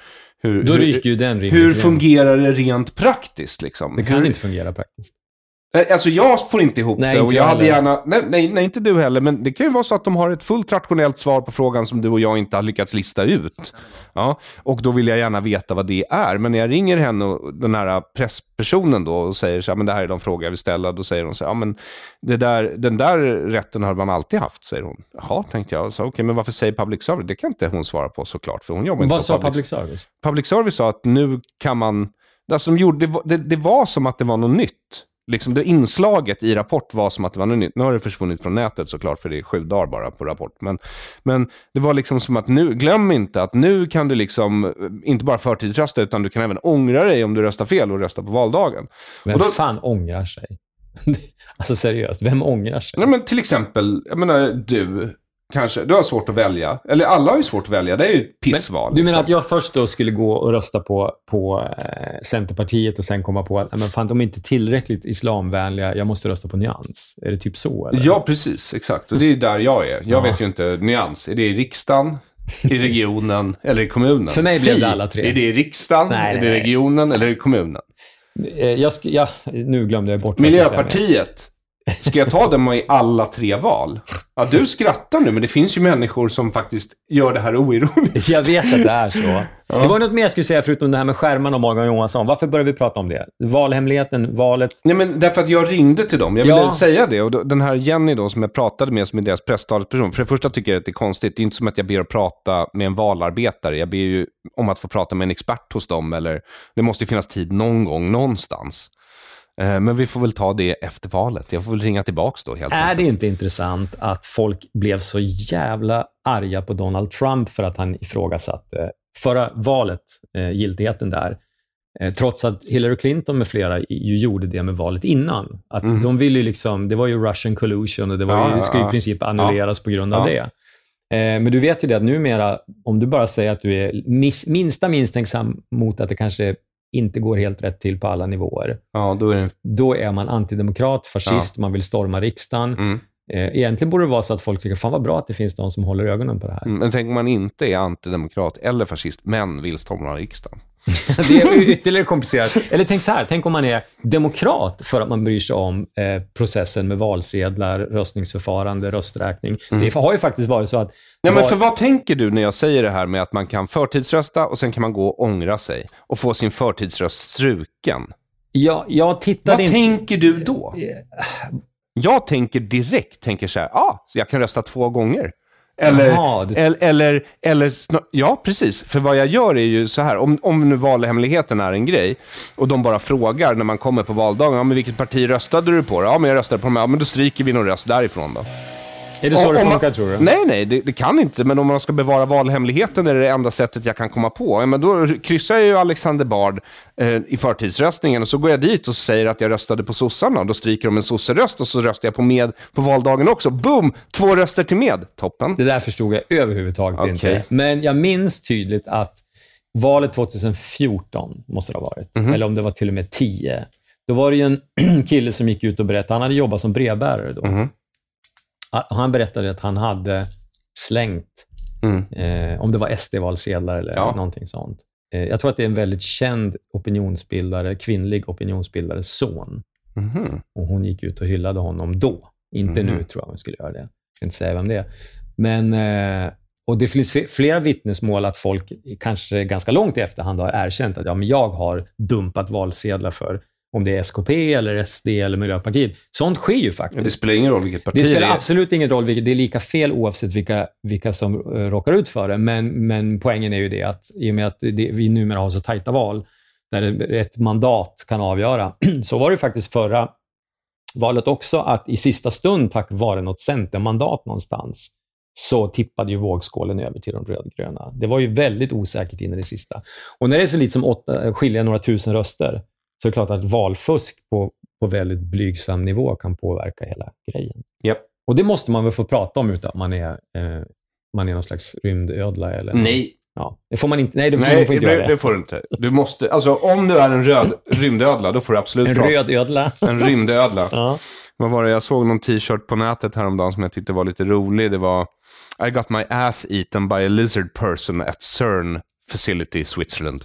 hur fungerar det rent praktiskt liksom? Det kan inte fungera praktiskt. Alltså jag får inte ihop det, och jag hade gärna, nej inte du heller, men det kan ju vara så att de har ett fullt rationellt svar på frågan som du och jag inte har lyckats lista ut. Ja, och då vill jag gärna veta vad det är. Men när jag ringer henne och den här presspersonen då och säger så här, men det här är de frågor jag vill ställa, då säger hon så här, ja men den där rätten har man alltid haft, säger hon. Jaha, tänkte jag. Så okej, men varför säger public service? Det kan inte hon svara på såklart, för hon jobbar inte. Vad sa public service? Public service sa att nu kan man, det var som att det var något nytt. Liksom det inslaget i Rapport var som att det var något nytt. Nu har det försvunnit från nätet såklart, för det är 7 dagar bara på Rapport. Men det var liksom som att nu, glöm inte att nu kan du liksom inte bara förtidsrösta, utan du kan även ångra dig om du röstar fel och röstar på valdagen. Vem fan ångrar sig? Alltså seriöst, vem ångrar sig? Nej, men till exempel, jag menar du har svårt att välja. Eller alla har ju svårt att välja. Det är ju ett pissval. Men, du menar att jag först då skulle gå och rösta på Centerpartiet och sen komma på att men fan, de är inte tillräckligt islamvänliga, jag måste rösta på Nyans. Är det typ så? Eller? Ja, precis. Exakt. Och det är där jag är. Jag vet ju inte Nyans. Är det i riksdagen, i regionen eller i kommunen? För mig blev det alla tre. Är det i riksdagen, är det i regionen eller i kommunen? Nu glömde jag bort. Miljöpartiet. Ska jag ta dem i alla 3 val? Ja, du skrattar nu, men det finns ju människor som faktiskt gör det här oironiskt. Jag vet att det är så. Ja. Det var något mer jag skulle säga förutom det här med skärmarna och Morgan Johansson. Varför började vi prata om det? Valhemligheten, valet. Nej, men därför att jag ringde till dem. Jag ville säga det. Och då, den här Jenny då som jag pratade med som är deras presstalesperson. För det första tycker jag att det är konstigt. Det är inte som att jag ber att prata med en valarbetare. Jag ber ju om att få prata med en expert hos dem. Eller det måste ju finnas tid någon gång, någonstans. Men vi får väl ta det efter valet. Jag får väl ringa tillbaks då helt enkelt. Är det inte intressant att folk blev så jävla arga på Donald Trump för att han ifrågasatte förra valet, giltigheten där. Trots att Hillary Clinton med flera ju gjorde det med valet innan. Att de ville ju liksom, det var ju Russian collusion och det var ju, skulle i princip annulleras på grund av det. Men du vet ju det att numera, om du bara säger att du är minsta misstänksam mot att det kanske inte går helt rätt till på alla nivåer. Ja, då är man antidemokrat, fascist, man vill storma riksdagen. Egentligen borde det vara så att folk tycker, fan vad bra att det finns de som håller ögonen på det här. Men tänk om man inte är antidemokrat eller fascist, men vill storma riksdagen. Det är ju ytterligare komplicerat. Eller tänk så här, tänk om man är demokrat för att man bryr sig om processen med valsedlar, röstningsförfarande, rösträkning. Det har ju faktiskt varit så att... Ja, men för vad tänker du när jag säger det här med att man kan förtidsrösta och sen kan man gå och ångra sig och få sin förtidsröst struken? Jag tittade vad tänker du då? Jag tänker så här, jag kan rösta 2 gånger. Ja, precis. För vad jag gör är ju så här, om nu valhemligheten är en grej och de bara frågar när man kommer på valdagen, men vilket parti röstade du på? Ja, men jag röstade på dem. Ja, men då stryker vi någon röst därifrån då. Är det så det funkar, tror du? Nej, det kan inte. Men om man ska bevara valhemligheten är det enda sättet jag kan komma på. Men då kryssar jag ju Alexander Bard i förtidsröstningen och så går jag dit och säger att jag röstade på sossarna. Då stryker de en sosseröst och så röstar jag på med på valdagen också. Boom! 2 röster till med. Toppen. Det där förstod jag överhuvudtaget inte. Men jag minns tydligt att valet 2014 måste det ha varit. Eller om det var till och med 10. Då var det ju en kille som gick ut och berättade. Han hade jobbat som brevbärare då. Han berättade att han hade slängt om det var SD-valsedlar eller någonting sånt. Jag tror att det är en väldigt känd opinionsbildare, kvinnlig opinionsbildares son. Och hon gick ut och hyllade honom då. Inte nu tror jag hon skulle göra det. Jag kan inte säga vem det är. Men, och det finns flera vittnesmål att folk kanske ganska långt i efterhand har erkänt att men jag har dumpat valsedlar för om det är SKP eller SD eller Miljöpartiet. Sånt sker ju faktiskt. Det spelar ingen roll vilket parti det är. Det spelar absolut ingen roll vilket. Det är lika fel oavsett vilka som råkar ut för det. Men poängen är ju det att i och med att vi numera har så tajta val där ett mandat kan avgöra. Så var det faktiskt förra valet också att i sista stund tack vare något centermandat någonstans så tippade ju vågskålen över till de rödgröna. Det var ju väldigt osäkert in i det sista. Och när det är så lite som skilja några tusen röster så är det klart att valfusk på väldigt blygsam nivå kan påverka hela grejen. Yep. Och det måste man väl få prata om utan att man är någon slags rymdödla eller... Nej. Ja, det får man inte. Nej, man får inte göra det. Det får du inte. Du måste, alltså om du är en röd rymdödla, då får du absolut en rödödla. En rymdödla. Ja. Vad var det? Jag såg någon t-shirt på nätet häromdagen som jag tyckte var lite rolig. Det var I got my ass eaten by a lizard person at CERN facility Switzerland.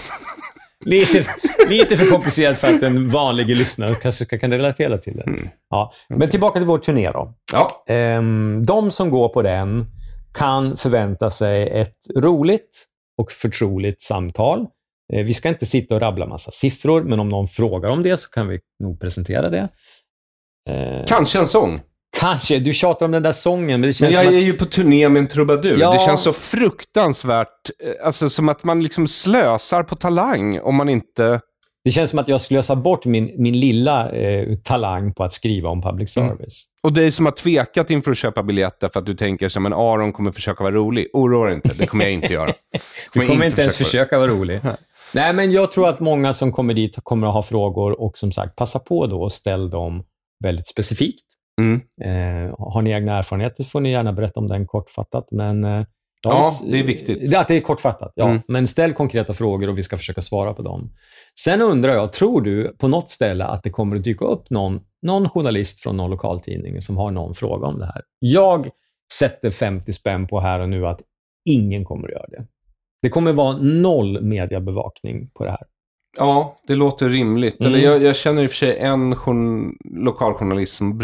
Lite för komplicerat för att en vanlig lyssnare kanske kan relatera till det. Ja. Men tillbaka till vår turné då. Ja. De som går på den kan förvänta sig ett roligt och förtroligt samtal. Vi ska inte sitta och rabbla massa siffror, men om någon frågar om det så kan vi nog presentera det. Kanske en sång. Kanske, du tjatar om den där sången. Men jag är ju på turné med en trubadur. Ja. Det känns så fruktansvärt, alltså som att man liksom slösar på talang om man inte... Det känns som att jag slösar bort min lilla talang på att skriva om public service. Och det är som att tvekat inför att köpa biljetter för att du tänker som en Aron kommer försöka vara rolig. Oroa inte, det kommer jag inte göra. Du kommer inte ens försöka vara rolig. Nej, men jag tror att många som kommer dit kommer att ha frågor och som sagt, passa på då och ställ dem väldigt specifikt. Har ni egna erfarenheter får ni gärna berätta om den kortfattat. Men, ja, det är viktigt. Det är kortfattat, ja. Men ställ konkreta frågor och vi ska försöka svara på dem. Sen undrar jag, tror du på något ställe att det kommer att dyka upp någon journalist från någon lokaltidning som har någon fråga om det här? Jag sätter 50 spänn på här och nu att ingen kommer att göra det. Det kommer vara 0 mediebevakning på det här. Ja, det låter rimligt. Eller jag känner i och för sig en lokaljournalist som brukar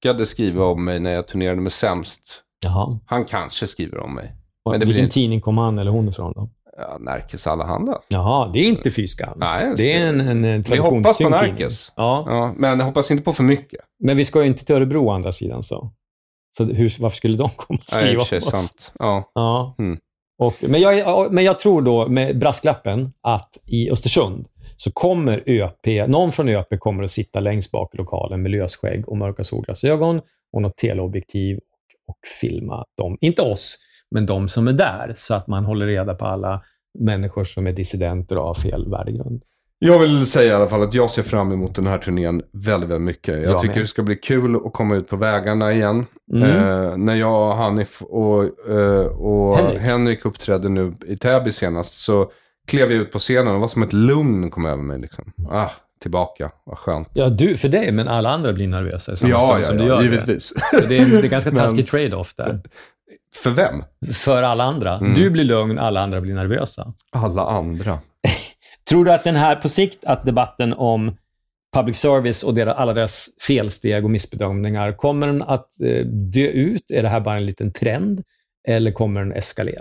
råkade skriva om mig när jag turnerade med Sämst. Jaha. Han kanske skriver om mig. Men vilken tidning kom han eller hon ifrån då? Ja, Närkes Allehanda. Jaha, det är inte Fy-skam. Nej, det är en traditionstyngd. Vi hoppas på Närkes. Ja, men jag hoppas inte på för mycket. Men vi ska ju inte till Örebro å andra sidan så. Så varför skulle de komma och skriva om oss? Sant. Ja. Mm. Men jag tror då med brasklappen att i Östersund så kommer någon från ÖP kommer att sitta längst bak i lokalen med lösskägg och mörka solglasögon och något teleobjektiv och filma dem. Inte oss, men de som är där, så att man håller reda på alla människor som är dissidenter och har fel värdegrund. Jag vill säga i alla fall att jag ser fram emot den här turnén väldigt, väldigt mycket. Jag tycker det ska bli kul att komma ut på vägarna igen. När jag, Hanif och Henrik uppträdde nu i Täby senast, så klev jag ut på scenen och det var som ett lugn kom över mig. Liksom. Tillbaka, vad skönt. Ja, du för dig, men alla andra blir nervösa i samma stund som du gör givetvis. det. Så det är ganska taskig trade-off där. För vem? För alla andra. Du blir lugn, alla andra blir nervösa. Alla andra. Tror du att den här på sikt, att debatten om public service och alla deras felsteg och missbedömningar, kommer den att dö ut? Är det här bara en liten trend? Eller kommer den eskalera?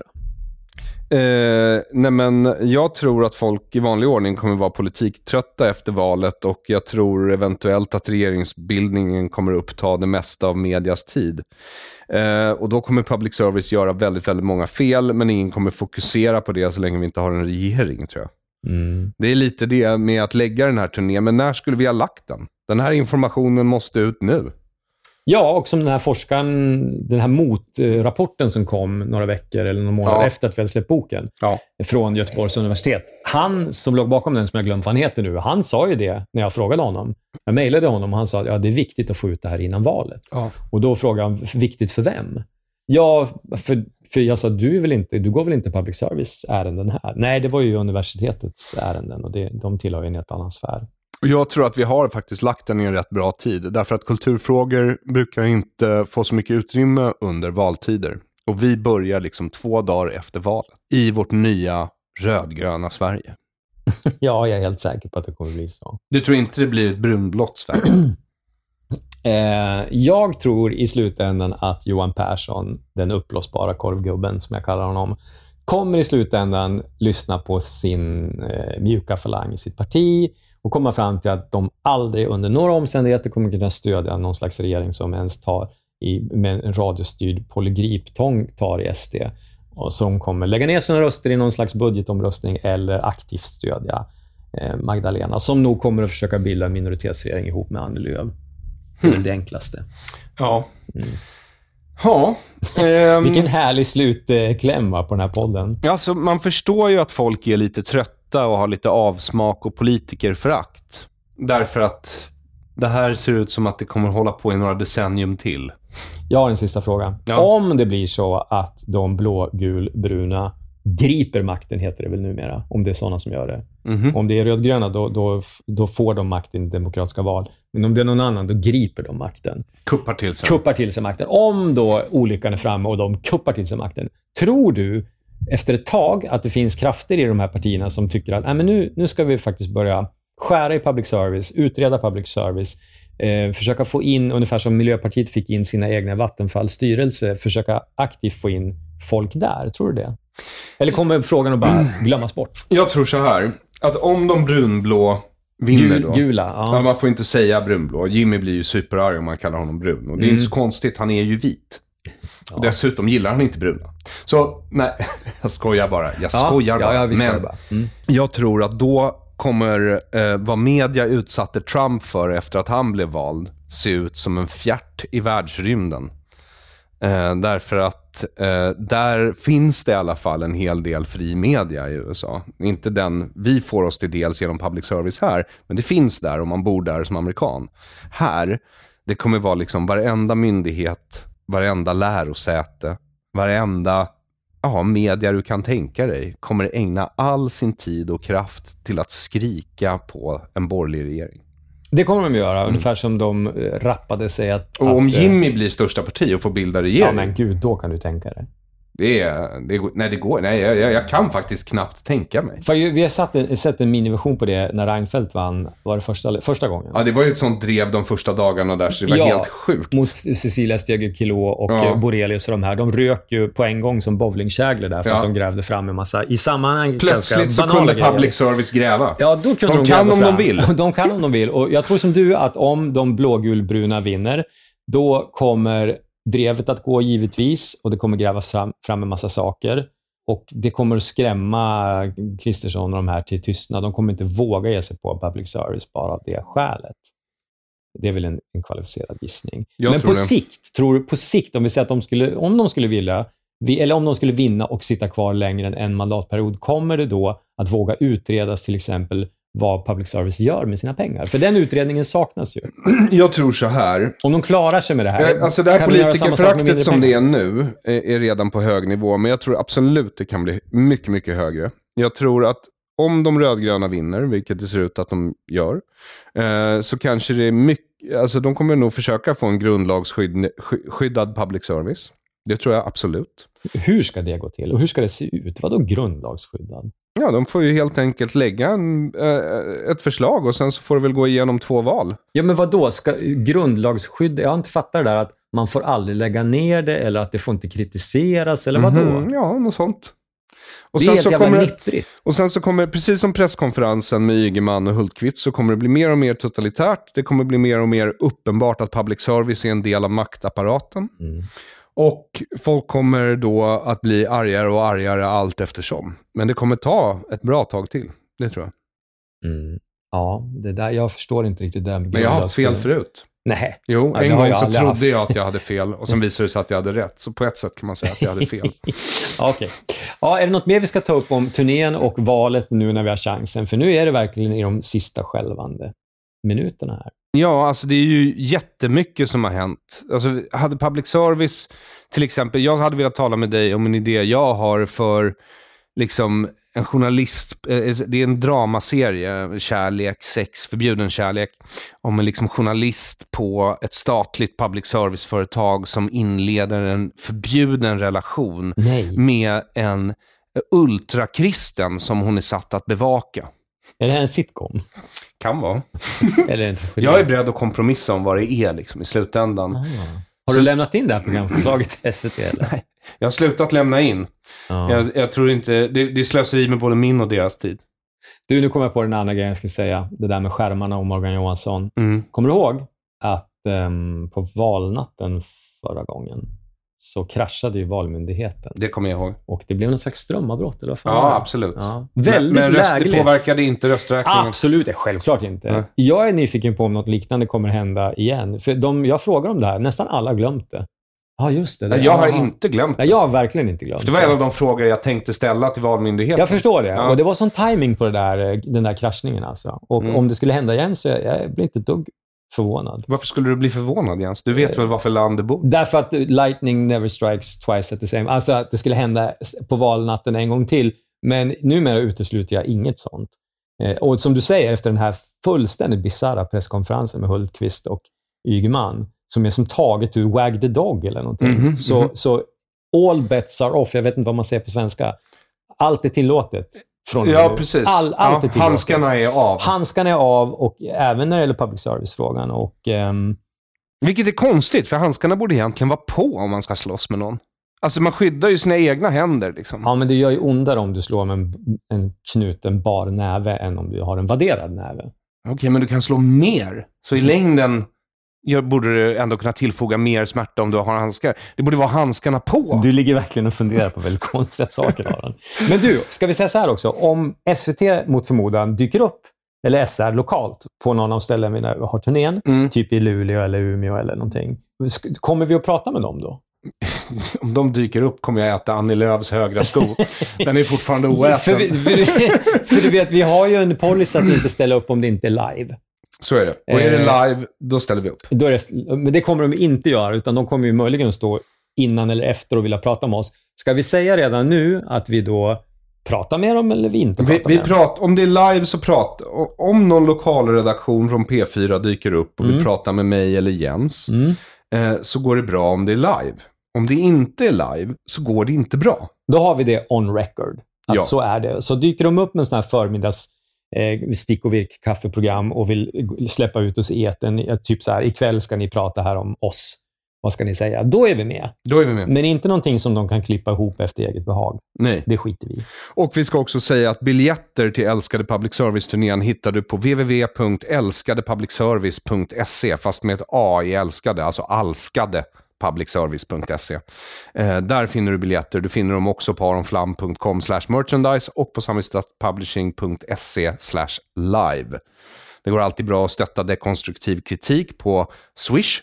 Nej, men jag tror att folk i vanlig ordning kommer vara politiktrötta efter valet, och jag tror eventuellt att regeringsbildningen kommer uppta det mesta av medias tid. Och då kommer public service göra väldigt, väldigt många fel, men ingen kommer fokusera på det så länge vi inte har en regering, tror jag. Det är lite det med att lägga den här turnén, men när skulle vi ha lagt den? Den här informationen måste ut nu. Ja, och som den här forskaren, den här motrapporten som kom några veckor eller några månader efter att vi hade släppt boken från Göteborgs universitet. Han som låg bakom den, som jag glömt vad han heter nu, han sa ju det när jag frågade honom. Jag mejlade honom och han sa att det är viktigt att få ut det här innan valet. Och då frågade han, viktigt för vem? Ja, för jag sa, du går väl inte public service ärenden här? Nej, det var ju universitetets ärenden och de tillhör ju en helt annan sfär. Och jag tror att vi har faktiskt lagt den i en rätt bra tid. Därför att kulturfrågor brukar inte få så mycket utrymme under valtider. Och vi börjar liksom 2 dagar efter valet. I vårt nya rödgröna Sverige. Ja, jag är helt säker på att det kommer bli så. Du tror inte det blir ett brunblått Sverige? Jag tror i slutändan att Johan Persson, den uppblåsbara korvgubben som jag kallar honom, kommer i slutändan lyssna på sin mjuka falang i sitt parti och komma fram till att de aldrig under några omständigheter kommer kunna stödja någon slags regering som ens tar med en radiostyrd polygriptång tar i SD. Och som kommer lägga ner sina röster i någon slags budgetomröstning eller aktivt stödja Magdalena, som nog kommer att försöka bilda en minoritetsregering ihop med Annie Lööf. Det är det enklaste. Ja. Vilken härlig slutkläm på den här podden. Alltså, man förstår ju att folk är lite trötta och har lite avsmak och politikerförakt. Därför att det här ser ut som att det kommer hålla på i några decennium till. Jag har en sista fråga. Ja. Om det blir så att de blå-gul-bruna griper makten, heter det väl numera, om det är sådana som gör det. Om det är rödgröna, då får de makten i demokratiska val. Men om det är någon annan, då griper de makten. Kuppar till sig makten. Om då olyckan är framme och de kuppar till sig makten, tror du efter ett tag att det finns krafter i de här partierna som tycker att men nu ska vi faktiskt börja skära i public service, utreda public service, försöka få in, ungefär som Miljöpartiet fick in sina egna Vattenfall-styrelse, försöka aktivt få in folk där, tror du det? Eller kommer frågan att bara glömmas bort? Jag tror så här, att om de brunblå vinner då. Gula, ja. Man får inte säga brunblå. Jimmy blir ju superarg om man kallar honom brun. Och det är inte så konstigt, han är ju vit. Och dessutom gillar han inte bruna. Så, nej, jag skojar bara. Jag tror att då kommer vad media utsatte Trump för efter att han blev vald se ut som en fjärt i världsrymden. Därför att där finns det i alla fall en hel del fri media i USA. Inte den vi får oss till dels genom public service här, men det finns där om man bor där som amerikan. Här, det kommer vara liksom varenda myndighet, varenda lärosäte, varenda media du kan tänka dig kommer ägna all sin tid och kraft till att skrika på en borgerlig regering. Det kommer de göra, ungefär som de rappade sig att... Och om Jimmy blir största parti och får bilda regering... Ja, men gud, då kan du tänka dig. Det går. Nej, jag kan faktiskt knappt tänka mig. För vi har sett en miniversion på det när Reinfeldt vann, var det första gången. Ja, det var ju ett sånt drev de första dagarna där, så det var helt sjukt. Mot Cecilia Stegö-Kilå och Borelius och de här. De rök ju på en gång som bowlingkäglor där för att de grävde fram en massa i sammanhang. Plötsligt så kunde public service gräva. Ja, då kunde de kan om de vill. De kan om de vill. Och jag tror som du att om de blågulbruna vinner, då kommer drevet att gå givetvis och det kommer grävas fram en massa saker och det kommer att skrämma Kristersson och de här till tystnad. De kommer inte våga ge sig på public service bara av det skälet. Det är väl en kvalificerad gissning. Men på sikt, om vi säger att om de skulle vilja, eller om de skulle vinna och sitta kvar längre än en mandatperiod, kommer det då att våga utredas till exempel vad public service gör med sina pengar? För den utredningen saknas ju. Jag tror så här. Om de klarar sig med det här. Alltså det här politikerföraktet som det är nu är redan på hög nivå. Men jag tror absolut det kan bli mycket, mycket högre. Jag tror att om de rödgröna vinner, vilket det ser ut att de gör, så kanske det är mycket, alltså de kommer nog försöka få en grundlagsskyddad public service. Det tror jag absolut. Hur ska det gå till? Och hur ska det se ut? Vadå grundlagsskyddad? Ja, de får ju helt enkelt lägga ett förslag och sen så får det väl gå igenom 2 val. Ja, men vadå? Ska grundlagsskydd... Jag har inte fattat det där att man får aldrig lägga ner det eller att det får inte kritiseras eller vadå? Ja, något sånt. Och det är helt jävla nipprigt. Och sen så kommer, precis som presskonferensen med Ygeman och Hultqvist, så kommer det bli mer och mer totalitärt. Det kommer bli mer och mer uppenbart att public service är en del av maktapparaten. Och folk kommer då att bli argare och argare allt eftersom. Men det kommer ta ett bra tag till, det tror jag. Ja, det där, jag förstår inte riktigt det. Men jag har haft fel förut. Nej. Jo, en gång så trodde jag att jag hade fel och sen visade det sig att jag hade rätt. Så på ett sätt kan man säga att jag hade fel. Okej. Ja, är det något mer vi ska ta upp om turnén och valet nu när vi har chansen? För nu är det verkligen i de sista skälvande minuterna här. Ja, alltså det är ju jättemycket som har hänt. Alltså hade public service, till exempel, jag hade velat tala med dig om en idé jag har för liksom en journalist, det är en dramaserie, kärlek, sex, förbjuden kärlek, om en liksom journalist på ett statligt public service-företag som inleder en förbjuden relation med en ultrakristen som hon är satt att bevaka. Är det här en sitcom? Kan vara. Eller en jag är beredd att kompromissa om vad det är liksom, i slutändan. Har du lämnat in det här programförslaget till SVT? Eller? Nej, jag har slutat lämna in. Jag tror inte, det slösar i med både min och deras tid. Du, nu kommer jag på den andra grejen jag skulle säga. Det där med skärmarna och Morgan Johansson. Kommer du ihåg att på valnatten förra gången så kraschade ju Valmyndigheten. Det kommer jag ihåg. Och det blev någon slags strömavbrott, eller vad fan? Ja, absolut. Ja. Men det påverkade inte rösträkningen? Absolut, självklart inte. Jag är nyfiken på om något liknande kommer hända igen. För jag frågar om det här, nästan alla har glömt det. Ja, just det. Jag har inte glömt det. Jag har verkligen inte glömt det. För det var en av de frågor jag tänkte ställa till Valmyndigheten. Jag förstår det. Ja. Och det var sån timing på den där kraschningen alltså. Och om det skulle hända igen så jag blir inte dugg förvånad. Varför skulle du bli förvånad, Jens? Du vet väl varför landet bor? Därför att lightning never strikes twice at the same. Alltså att det skulle hända på valnatten en gång till. Men numera utesluter jag inget sånt. Och som du säger, efter den här fullständigt bizarra presskonferensen med Hultqvist och Ygeman, som är som taget ur Wag the Dog eller någonting. Så all bets are off. Jag vet inte vad man säger på svenska. Allt är tillåtet. Precis. Allt är tillåtet. Handskarna är av. Handskarna är av, och även när det gäller public service-frågan. Och, vilket är konstigt, för handskarna borde egentligen vara på om man ska slåss med någon. Alltså man skyddar ju sina egna händer liksom. Ja, men det gör ju ondare om du slår med en knuten bar näve än om du har en vadderad näve. Okej, men du kan slå mer. Så i längden borde du ändå kunna tillfoga mer smärta om du har handskar. Det borde vara handskarna på. Du ligger verkligen och funderar på väldigt konstiga saker, Aron. Men du, ska vi säga så här också. Om SVT mot förmodan dyker upp, eller SR lokalt, på någon av ställen vi har turnén, typ i Luleå eller Umeå eller någonting, kommer vi att prata med dem då? Om de dyker upp kommer jag äta Annie Lööfs högra sko. Den är fortfarande oäten. för du vet, vi har ju en policy att inte ställa upp om det inte är live. Så är det. Och är det live, då ställer vi upp. Men det kommer de inte göra, utan de kommer ju möjligen att stå innan eller efter och vilja prata med oss. Ska vi säga redan nu att vi då pratar med dem eller vi inte pratar med dem? Om det är live så pratar. Om någon lokalredaktion från P4 dyker upp och vill prata med mig eller Jens, så går det bra om det är live. Om det inte är live så går det inte bra. Då har vi det on record. Att Ja. Så är det. Så dyker de upp med en sån här förmiddags stick- och virk-kaffeprogram och vill släppa ut oss i etern, typ så här, ikväll ska ni prata här om oss. Vad ska ni säga? Då är vi med. Då är vi med. Men inte någonting som de kan klippa ihop efter eget behag. Nej. Det skiter vi i. Och vi ska också säga att biljetter till Älskade Public Service-turnén hittar du på www.älskadepublicservice.se, fast med ett A i älskade, alltså alskadepublicservice.se. Där finner du biljetter. Du finner dem också på aronflam.com/merchandise och på samhällspublishing.se/live. Det går alltid bra att stötta dekonstruktiv kritik på Swish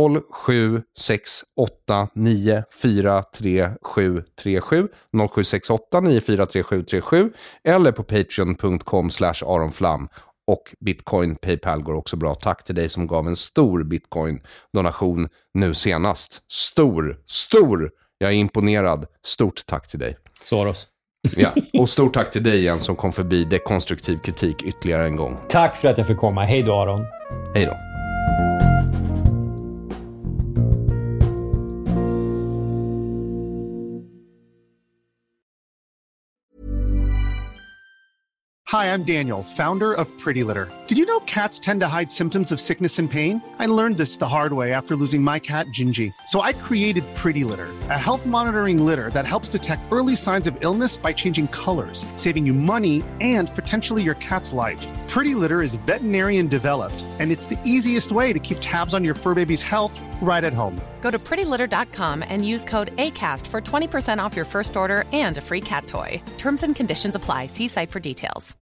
0768943737, 0768943737, eller på patreon.com/aronflam. Och Bitcoin, PayPal går också bra. Tack till dig som gav en stor Bitcoin-donation nu senast. Stor! Jag är imponerad. Stort tack till dig. Soros. Ja, och stort tack till dig igen som kom förbi dekonstruktiv kritik ytterligare en gång. Tack för att jag fick komma. Hej då, Aron. Hej då. Hi, I'm Daniel, founder of Pretty Litter. Did you know cats tend to hide symptoms of sickness and pain? I learned this the hard way after losing my cat, Gingy. So I created Pretty Litter, a health monitoring litter that helps detect early signs of illness by changing colors, saving you money and potentially your cat's life. Pretty Litter is veterinarian developed, and it's the easiest way to keep tabs on your fur baby's health right at home. Go to prettylitter.com and use code ACAST for 20% off your first order and a free cat toy. Terms and conditions apply. See site for details.